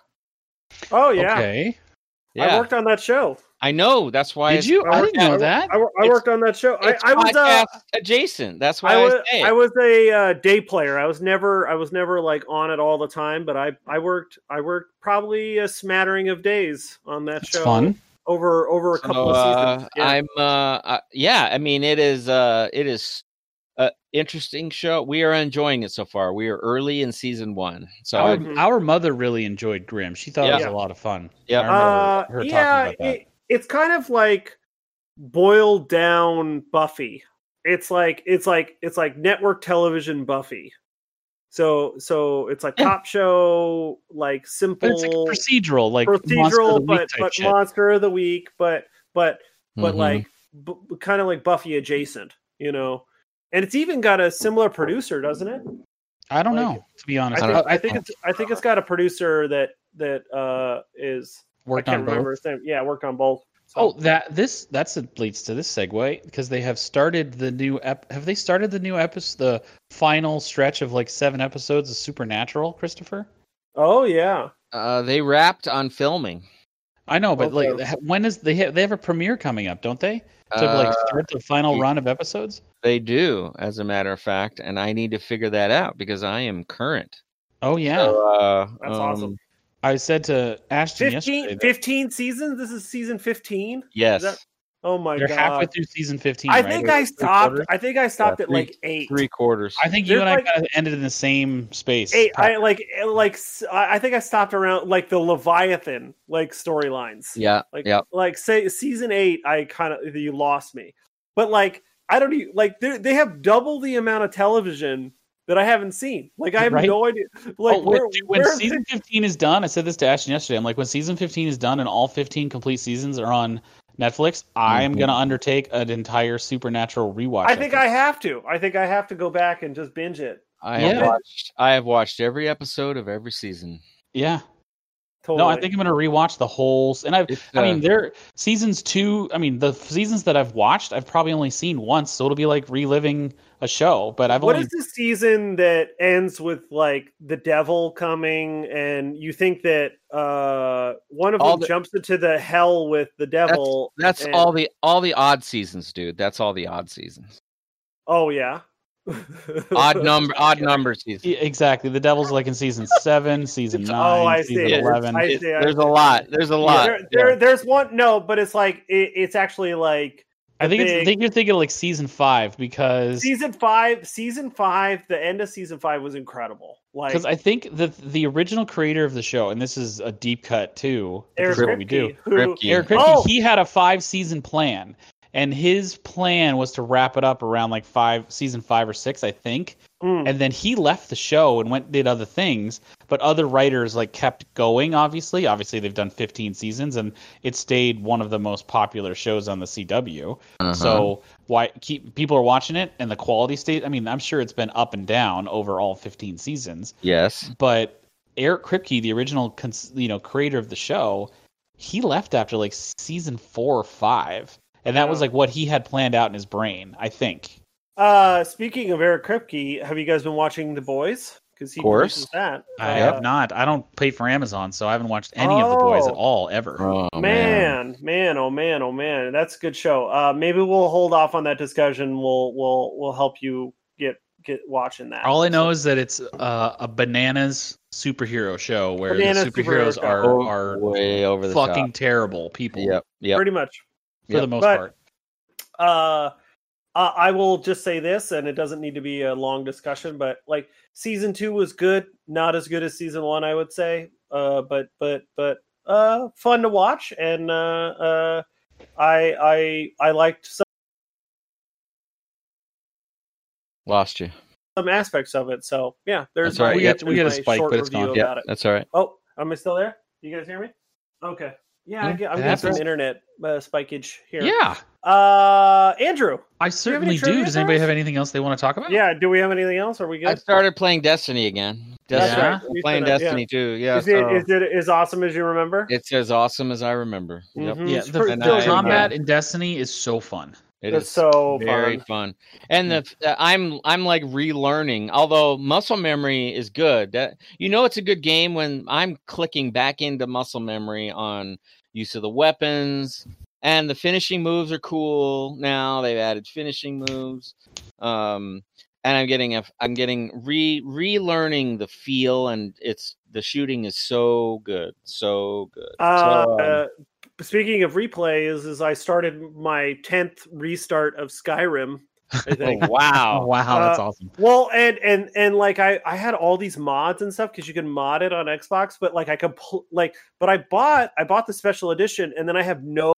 oh yeah, Okay. Yeah, I worked on that show. I know. That's why. Did it's- you? I I didn't know that. I, wor- I It's- worked on that show. I, It's I was uh, podcast adjacent. That's why I I, was say I it. was a uh, day player. I was never I was never like on it all the time, but I I worked I worked probably a smattering of days on that It's show fun. over over a couple So, of uh, seasons. Yeah. I'm uh, uh yeah, I mean it is uh it is a interesting show. We are enjoying it so far. We are early in season one. So Our, I, Mhm. our mother really enjoyed Grimm. She thought it was Yeah. a lot of fun. Yep. I remember Uh, her yeah, talking about that. it, it's kind of like boiled down Buffy. It's like it's like it's like network television Buffy. So so it's like Yeah. top show, like simple But it's like procedural, like Monster of the procedural, Week but type but shit. monster of the week, but but but Mhm. like b- kind of like Buffy adjacent. you know, and it's even got a similar producer, doesn't it? I don't Like, know, to be honest. I I, think, I, I think it's I think it's got a producer that that uh, is worked I can't on remember both. his name. Yeah, worked on both. So. Oh, that this that's a, leads to this segue because they have started the new ep. Have they started the new episode, the final stretch of like seven episodes of Supernatural, Christopher? Oh yeah. Uh, they wrapped on filming. I know, but Okay. like, when is they have they have a premiere coming up, don't they? To like Uh, start the final yeah. run of episodes. They do, as a matter of fact, and I need to figure that out because I am current. Oh yeah, So, uh, That's um, awesome. I said to Ashton fifteen, yesterday. that fifteen seasons. This is season fifteen. Yes, Is that- Oh my They're god. halfway through season fifteen. I right? think Or I three stopped. quarters? I think I stopped Yeah, at three- like eight. three quarters. I think you There's and like- I kind of ended in the same space. Eight. Pat. I like like s- I I think I stopped around like the Leviathan like storylines. yeah, Like yeah. like say season eight. I kind of you lost me, but like I don't even like they they have double the amount of television that I haven't seen. Like I have Right? no idea. Like Oh, when, where, dude, when where- season fifteen is done, I said this to Ashton yesterday. I'm like, when season fifteen is done and all fifteen complete seasons are on Netflix, I am Mhm. going to undertake an entire Supernatural rewatch. I think I have to. I think I have to go back and just binge it. I have Yeah. watched. I have watched every episode of every season. yeah. Totally. No, I think I'm going to rewatch the whole. And I've, It's, I mean, uh, there seasons two. I mean, the seasons that I've watched, I've probably only seen once, so it'll be like reliving a show. But I've What only is the season that ends with like the devil coming and you think that uh one of All them the- jumps into the hell with the devil? That's and- all the all the odd seasons, dude. That's all the odd seasons. Oh yeah. Odd number, odd number seasons. Yeah, exactly. The Devil's like in season seven, season Oh, nine, I see. season It's- eleven. I It- see, I there's a see. lot. There's a lot. There, yeah. there, there's one. No, but it's like it, it's actually like I think it's, I big- think you're thinking of like season five because season five. Season five. The end of season five was incredible. Like because I think that the original creator of the show, and this is a deep cut too. This Eric is what we do. Kripke, who, Kripke. Eric Kripke, Oh! he had a five season plan, and his plan was to wrap it up around like five season five or six, I think. Mm. And then he left the show and went and did other things, but other writers like kept going. Obviously, obviously they've done fifteen seasons, and it stayed one of the most popular shows on the C W. Uh-huh. So why keep people are watching it, and the quality stayed. I mean, I'm sure it's been up and down over all fifteen seasons, yes, but Eric Kripke, the original cons- you know creator of the show, he left after like season four or five, and that was Yeah. like what he had planned out in his brain, I think. Uh, speaking of Eric Kripke, have you guys been watching The Boys? Because he Of course. produces that. I Uh, have not. I don't pay for Amazon, so I haven't watched any of the boys at Oh. all ever. oh man, man, oh man, oh man, that's a good show. Uh, maybe we'll hold off on that discussion. We'll we'll we'll help you get get watching that. All I know is that it's uh, a bananas superhero show where Bananas the superheroes superhero are Oh, are way over the fucking top. terrible people Yep, yep. pretty much. for Yep. the most But- part. Uh, uh, I will just say this, and it doesn't need to be a long discussion. But like season two was good, not as good as season one, I would say. Uh, but but but uh, fun to watch, and uh, uh, I I I liked some. Lost you. some aspects of it. So yeah, there's That's all right. my- We got- we got a my spike, short but it's review gone. about Yeah, it. that's all right. Oh, am I still there? You guys hear me? Okay. Yeah, I Yeah, get, I'm it getting some happens. internet uh, spikeage here. Yeah, Uh, Andrew. I any certainly do. trivia Does for anybody us? have anything else they want to talk about? Yeah. Do we have anything else? Are we I good? started playing Destiny again. That's Destiny. right. I'm You playing said that, yeah. Destiny too. Yeah, Is it so is it as awesome as you remember? it's as awesome as I remember. Yep. Mhm. Yeah, It's the, pretty- the still pretty combat good. in Destiny is so fun. It It's is so very fun. fun. And the uh, I'm I'm like relearning. Although muscle memory is good. That you know it's a good game when I'm clicking back into muscle memory on use of the weapons, and the finishing moves are cool now. They've added finishing moves. Um and I'm getting a I'm getting re relearning the feel, and it's the shooting is so good. So good. Uh, so, um, uh, speaking of replays, is I started my tenth restart of Skyrim. I think. oh, wow. Oh, wow, that's Uh, awesome. Well, and and and like I I had all these mods and stuff because you can mod it on Xbox, but like I could pl- like, but I bought I bought the special edition, and then I have no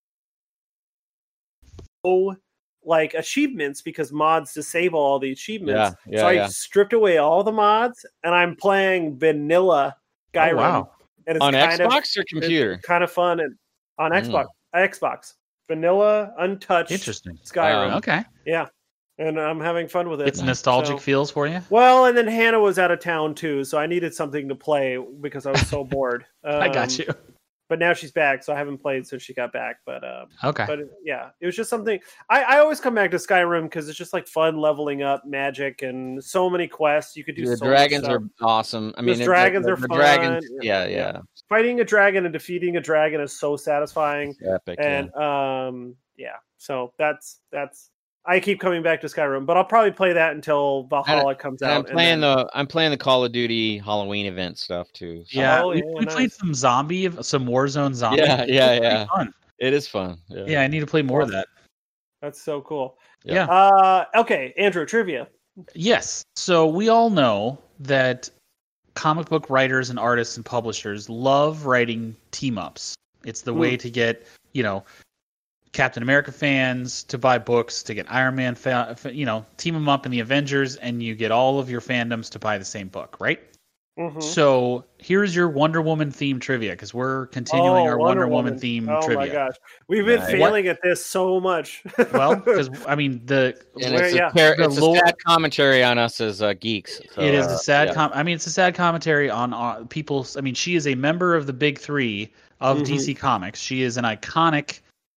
like achievements because mods disable all the achievements. Yeah, yeah, so I yeah. stripped away all the mods, and I'm playing vanilla Skyrim. Oh, wow. And it's On kind of, Xbox or computer? it's kind of fun and on Mm. Xbox. Xbox vanilla untouched Interesting. Skyrim. Wow. Okay. Yeah. and I'm having fun with it. It's nostalgic So- feels for you. Well, and then Hannah was out of town too, so I needed something to play because I was so bored. Um, I got you. But now she's back, so I haven't played since she got back. But um, Okay. but yeah, it was just something. I, I always come back to Skyrim because it's just like fun leveling up magic and so many quests you could do. The so dragons much are stuff. awesome. I Those mean, it's dragons like, are the, the fun. dragons. Yeah, Yeah, yeah. yeah. Fighting a dragon and defeating a dragon is so satisfying. Epic. And um, yeah, so that's that's. I keep coming back to Skyrim, but I'll probably play that until Valhalla comes And out. I'm playing and then, the I'm playing the Call of Duty Halloween event stuff too. so- Yeah, Oh, we, yeah, we nice. played some zombie, some Warzone zombie. Yeah, yeah, It was pretty yeah. fun. It is fun. Yeah. Yeah, I need to play more of that. That's so cool. Yeah. Yeah. Uh, okay, Andrew, trivia. Yes. So we all know that comic book writers and artists and publishers love writing team ups. It's the way to get, you know, Captain America fans to buy books, to get Iron Man, fa- you know, team them up in the Avengers, and you get all of your fandoms to buy the same book, right? Mhm. So here's your Wonder Woman theme trivia, because we're continuing Oh, our Wonder, Woman, theme Oh trivia. my gosh, we've been Nice. failing at this so much. Well, because I mean the And Where- it's, yeah. a, ter- The it's a lore- sad commentary on us as uh, geeks. So, it is uh, a sad yeah. com- I mean, it's a sad commentary on uh, people's. I mean, she is a member of the big three of Mhm. D C Comics. She is an iconic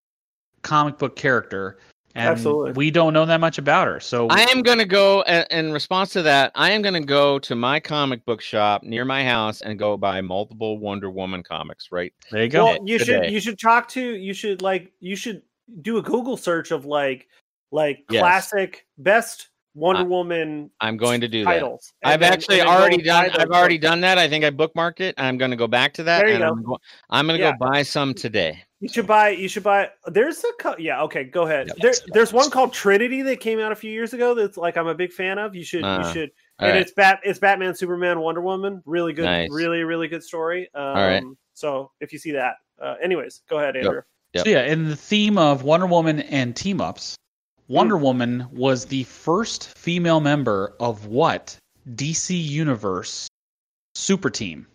comic book character, and Absolutely. we don't know that much about her. So I am going to go, uh, in response to that, I am going to go to my comic book shop near my house and go buy multiple Wonder Woman comics, right? there you go. Well, you should today. you should talk to you should like you should do a Google search of like like Yes. classic best Wonder I- Woman I'm going to do that. titles. And I've then- actually and then go already buy done. those I've already books. done that. I think I bookmarked it. I'm going to go back to that. There you and go. I'm, go- I'm going to Yeah. go buy some today. You should buy. You should buy. There's a co- yeah. Okay, go ahead. Yep. There, there's one called Trinity that came out a few years ago. That's like I'm a big fan of. You should. you Uh, should. All and right. it's Bat. It's Batman, Superman, Wonder Woman. Really good. Nice. Really, really good story. Um, right. So if you see that, uh, anyways, go ahead, Yep. Andrew. Yep. So yeah, in the theme of Wonder Woman and team ups, Wonder Woman was the first female member of what D C Universe super team?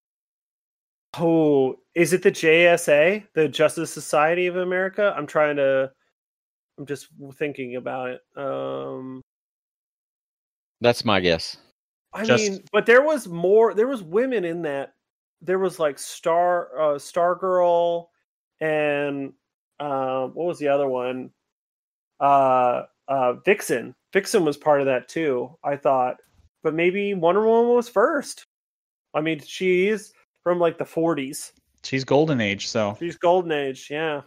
Oh, is it the J S A, the Justice Society of America? I'm trying to. I'm just thinking about it. Um, That's my guess. I Just- mean, but there was more. There was women in that. There was like Star, uh, Stargirl, and um, what was the other one? Uh, uh, Vixen. Vixen was part of that too. I thought, but maybe Wonder Woman was first. I mean, she's from like the forties. She's Golden Age, so She's Golden Age. Yeah,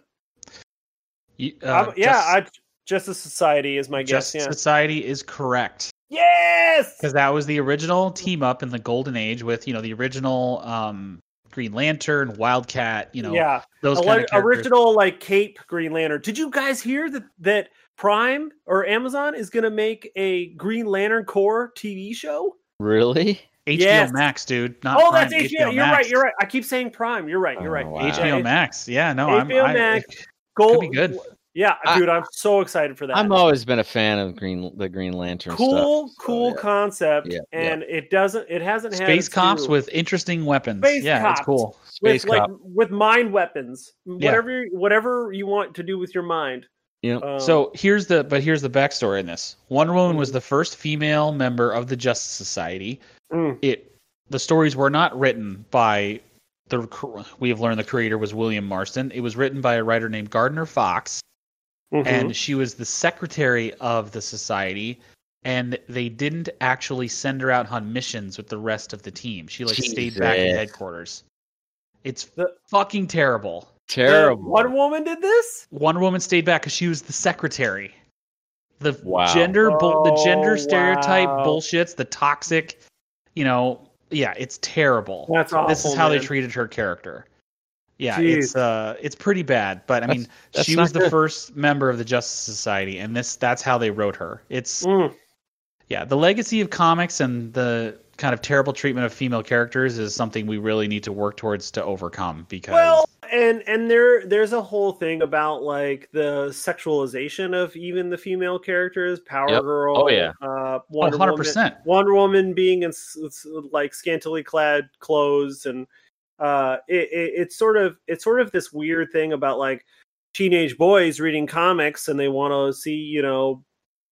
you- uh, Um, yeah. Just- I, Justice Society is my guess. Justice Yeah. Society is correct. Yes. Because that was the original team up in the Golden Age with, you know, the original um, Green Lantern, Wildcat, you know, yeah. those Ele- kind of characters. original like Cape Green Lantern. Did you guys hear that that Prime or Amazon is going to make a Green Lantern Corps T V show? Really? H B O Yes. Max, dude. Not Oh, Prime, that's H B O. You're Max. right. You're right. I keep saying Prime. You're right. You're Oh, right. wow. H B O Yeah, Max. Yeah, no, H B O I'm I- Max. it- Gold, could be good. Yeah, I- dude, I'm so excited for that. I've always been a fan of Green the Green Lantern cool, stuff. so, cool yeah. concept, Yeah, yeah. and it doesn't. It hasn't had Space its cops due with interesting weapons. Space yeah, cops. it's cool. Space with Cop. like with mind weapons, whatever whatever you want to do with your mind. Yep. Um, So here's the but here's the backstory in this. Wonder Woman was the first female member of the Justice Society. Mm. It the stories were not written by the we have learned the creator was William Marston. It was written by a writer named Gardner Fox, mhm. and she was the secretary of the society. And they didn't actually send her out on missions with the rest of the team. She like stayed back in Jesus. headquarters. It's The- fucking terrible. Terrible. The Wonder Woman did this. Wonder Woman stayed back because she was the secretary. The Wow. gender, bull the Oh, gender stereotype wow. bullshits, the toxic, you know, yeah, it's terrible. That's awful. this is how they man. treated her character. Yeah, Jeez. it's uh, it's pretty bad. But I mean, that's she not was the good. first member of the Justice Society, and this that's how they wrote her. It's Mm. yeah, the legacy of comics and the kind of terrible treatment of female characters is something we really need to work towards to overcome. Because Well, and and there there's a whole thing about like the sexualization of even the female characters. Power Yep. Girl. Oh, yeah. Uh, oh, Wonder one hundred Woman. percent. Wonder Woman being in s- s- like scantily clad clothes, and uh, it, it, it's sort of it's sort of this weird thing about like teenage boys reading comics, and they want to see you know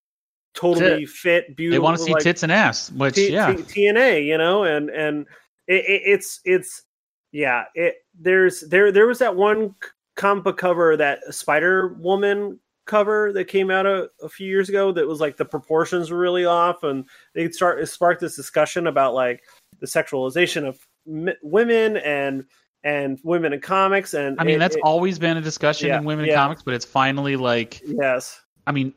totally fit, beautiful. They want to see like, tits and ass, which T- yeah, T- T N A, you know, and and it, it, it's it's yeah. It there's there there was that one comic book cover, that Spider Woman cover that came out a, a few years ago, that was like the proportions were really off, and they start it sparked this discussion about like the sexualization of m- women and and women in comics. And I mean it, that's it, always been a discussion yeah, in women yeah. in comics, but it's finally like yes, I mean,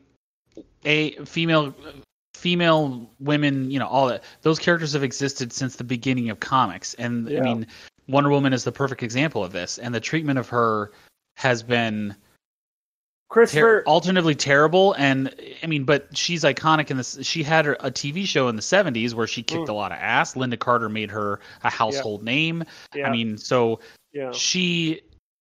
a female. female women, you know, all that, those characters have existed since the beginning of comics. And Yeah. I mean, Wonder Woman is the perfect example of this. And the treatment of her has been Christopher. ter- alternatively terrible. And I mean, but she's iconic in this. She had a T V show in the seventies where she kicked Mm. a lot of ass. Linda Carter made her a household name. yeah, I mean, so yeah. she.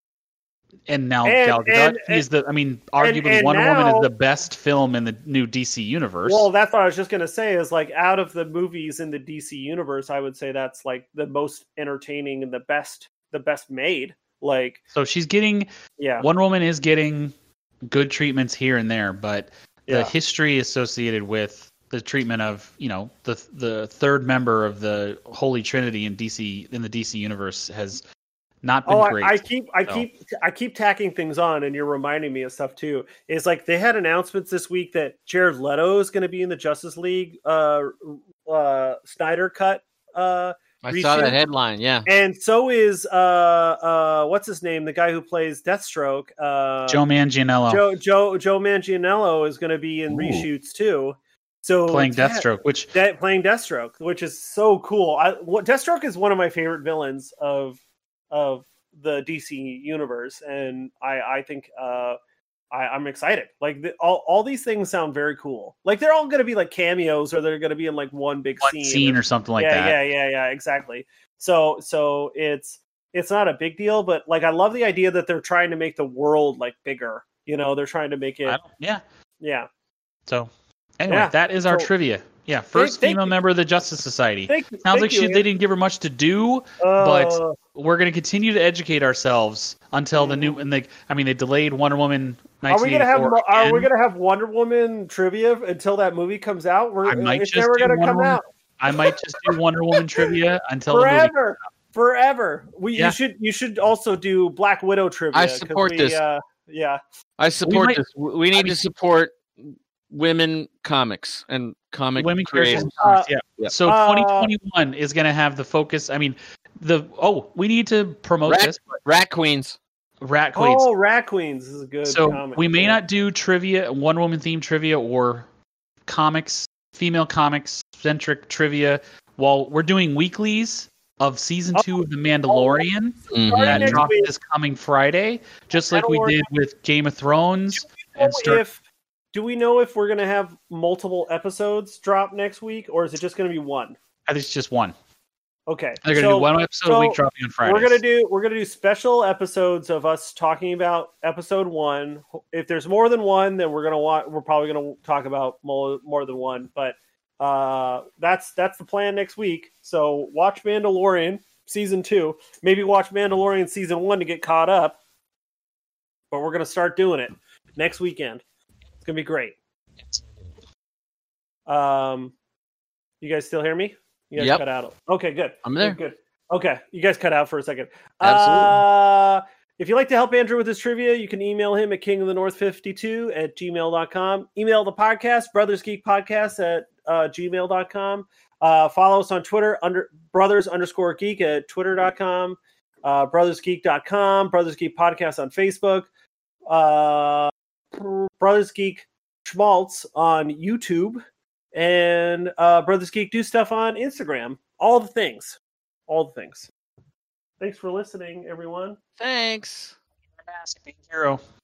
And now And- Gal Gadot and- is the. I mean, arguably and Wonder Woman now- is the best film in the new D C universe. Well, that's what I was just gonna say. Is like, out of the movies in the D C universe, I would say that's like the most entertaining and the best, the best made. Like, so she's getting. yeah, Wonder Woman is getting good treatments here and there, but the Yeah. history associated with the treatment of, you know, the the third member of the Holy Trinity in D C in the D C universe has not been oh, great. I, I keep, I So- keep, I keep tacking things on, and you're reminding me of stuff too. It's like they had announcements this week that Jared Leto is going to be in the Justice League uh, uh, Snyder cut. Uh, I saw reshoot. that headline. Yeah. And so is uh uh what's his name, the guy who plays Deathstroke, uh Joe Manganiello Joe Joe Joe Manganiello is going to be in Ooh. reshoots too. So playing that- Deathstroke, which that playing Deathstroke, which is so cool. I what Deathstroke is one of my favorite villains of of the D C universe, and I I think uh I, I'm excited. Like the, all all these things sound very cool. Like they're all going to be like cameos, or they're going to be in like one big one scene, scene or something like yeah, that. Yeah, yeah, yeah, exactly. So so it's it's not a big deal, but like I love the idea that they're trying to make the world like bigger. You know, they're trying to make I it. don't- yeah. Yeah. So anyway, Yeah. that is our So- trivia. Yeah, first thank female you. member of the Justice Society. Thank, Sounds thank like you, she, Ian. they didn't give her much to do. Uh, but- We're going to continue to educate ourselves until the new. And they, I mean, they delayed Wonder Woman. are we gonna have nineteen eighty-four mo- are we again. gonna have Wonder Woman trivia until that movie comes out? We're, I might it's just never do gonna Wonder come Woman out I might just do Wonder Woman trivia until the movie. forever, forever. We Yeah. you should you should also do Black Widow trivia. I 'cause support we, this. Uh, yeah, I support might- this. We need I mean- to support women comics and comic Women creators. creators. Uh, yeah. yeah. So Uh, twenty twenty-one is going to have the focus. I mean, the oh, we need to promote Rat- this. Rat Queens. Rat Queens. oh, Rat Queens is a good. so comic. we may Yeah. not do trivia, Wonder Woman themed trivia, or comics, female comics centric trivia. While we're doing weeklies of season two of The Mandalorian Mhm. Starting that next drops week. this coming Friday, just like we did with Game of Thrones. know And start, if do we know if we're gonna have multiple episodes drop next week, or is it just gonna be one? I think it's just one. Okay, They're gonna so do one episode a week, so dropping on Fridays. we're gonna do we're gonna do special episodes of us talking about episode one. If there's more than one, then we're gonna want we're probably gonna talk about more more than one. But uh, that's that's the plan next week. So watch Mandalorian season two. Maybe watch Mandalorian season one to get caught up. But we're gonna start doing it next weekend. It's gonna be great. Um, you guys still hear me? You guys Yep. cut out. Okay, good. I'm there. Good. good. Okay, you guys cut out for a second. Absolutely. Uh, if you'd like to help Andrew with his trivia, you can email him at king of the north fifty-two at gmail dot com. Email the podcast, Brothers Geek Podcast at uh, gmail dot com. Uh, follow us on Twitter, under brothers underscore geek at twitter dot com, uh, brothers geek dot com, Brothers Geek Podcast on Facebook, uh, Brothers Geek Schmaltz on YouTube, and uh, Brothers Geek Do Stuff on Instagram. All the things. All the things. Thanks for listening, everyone. Thanks. Hero.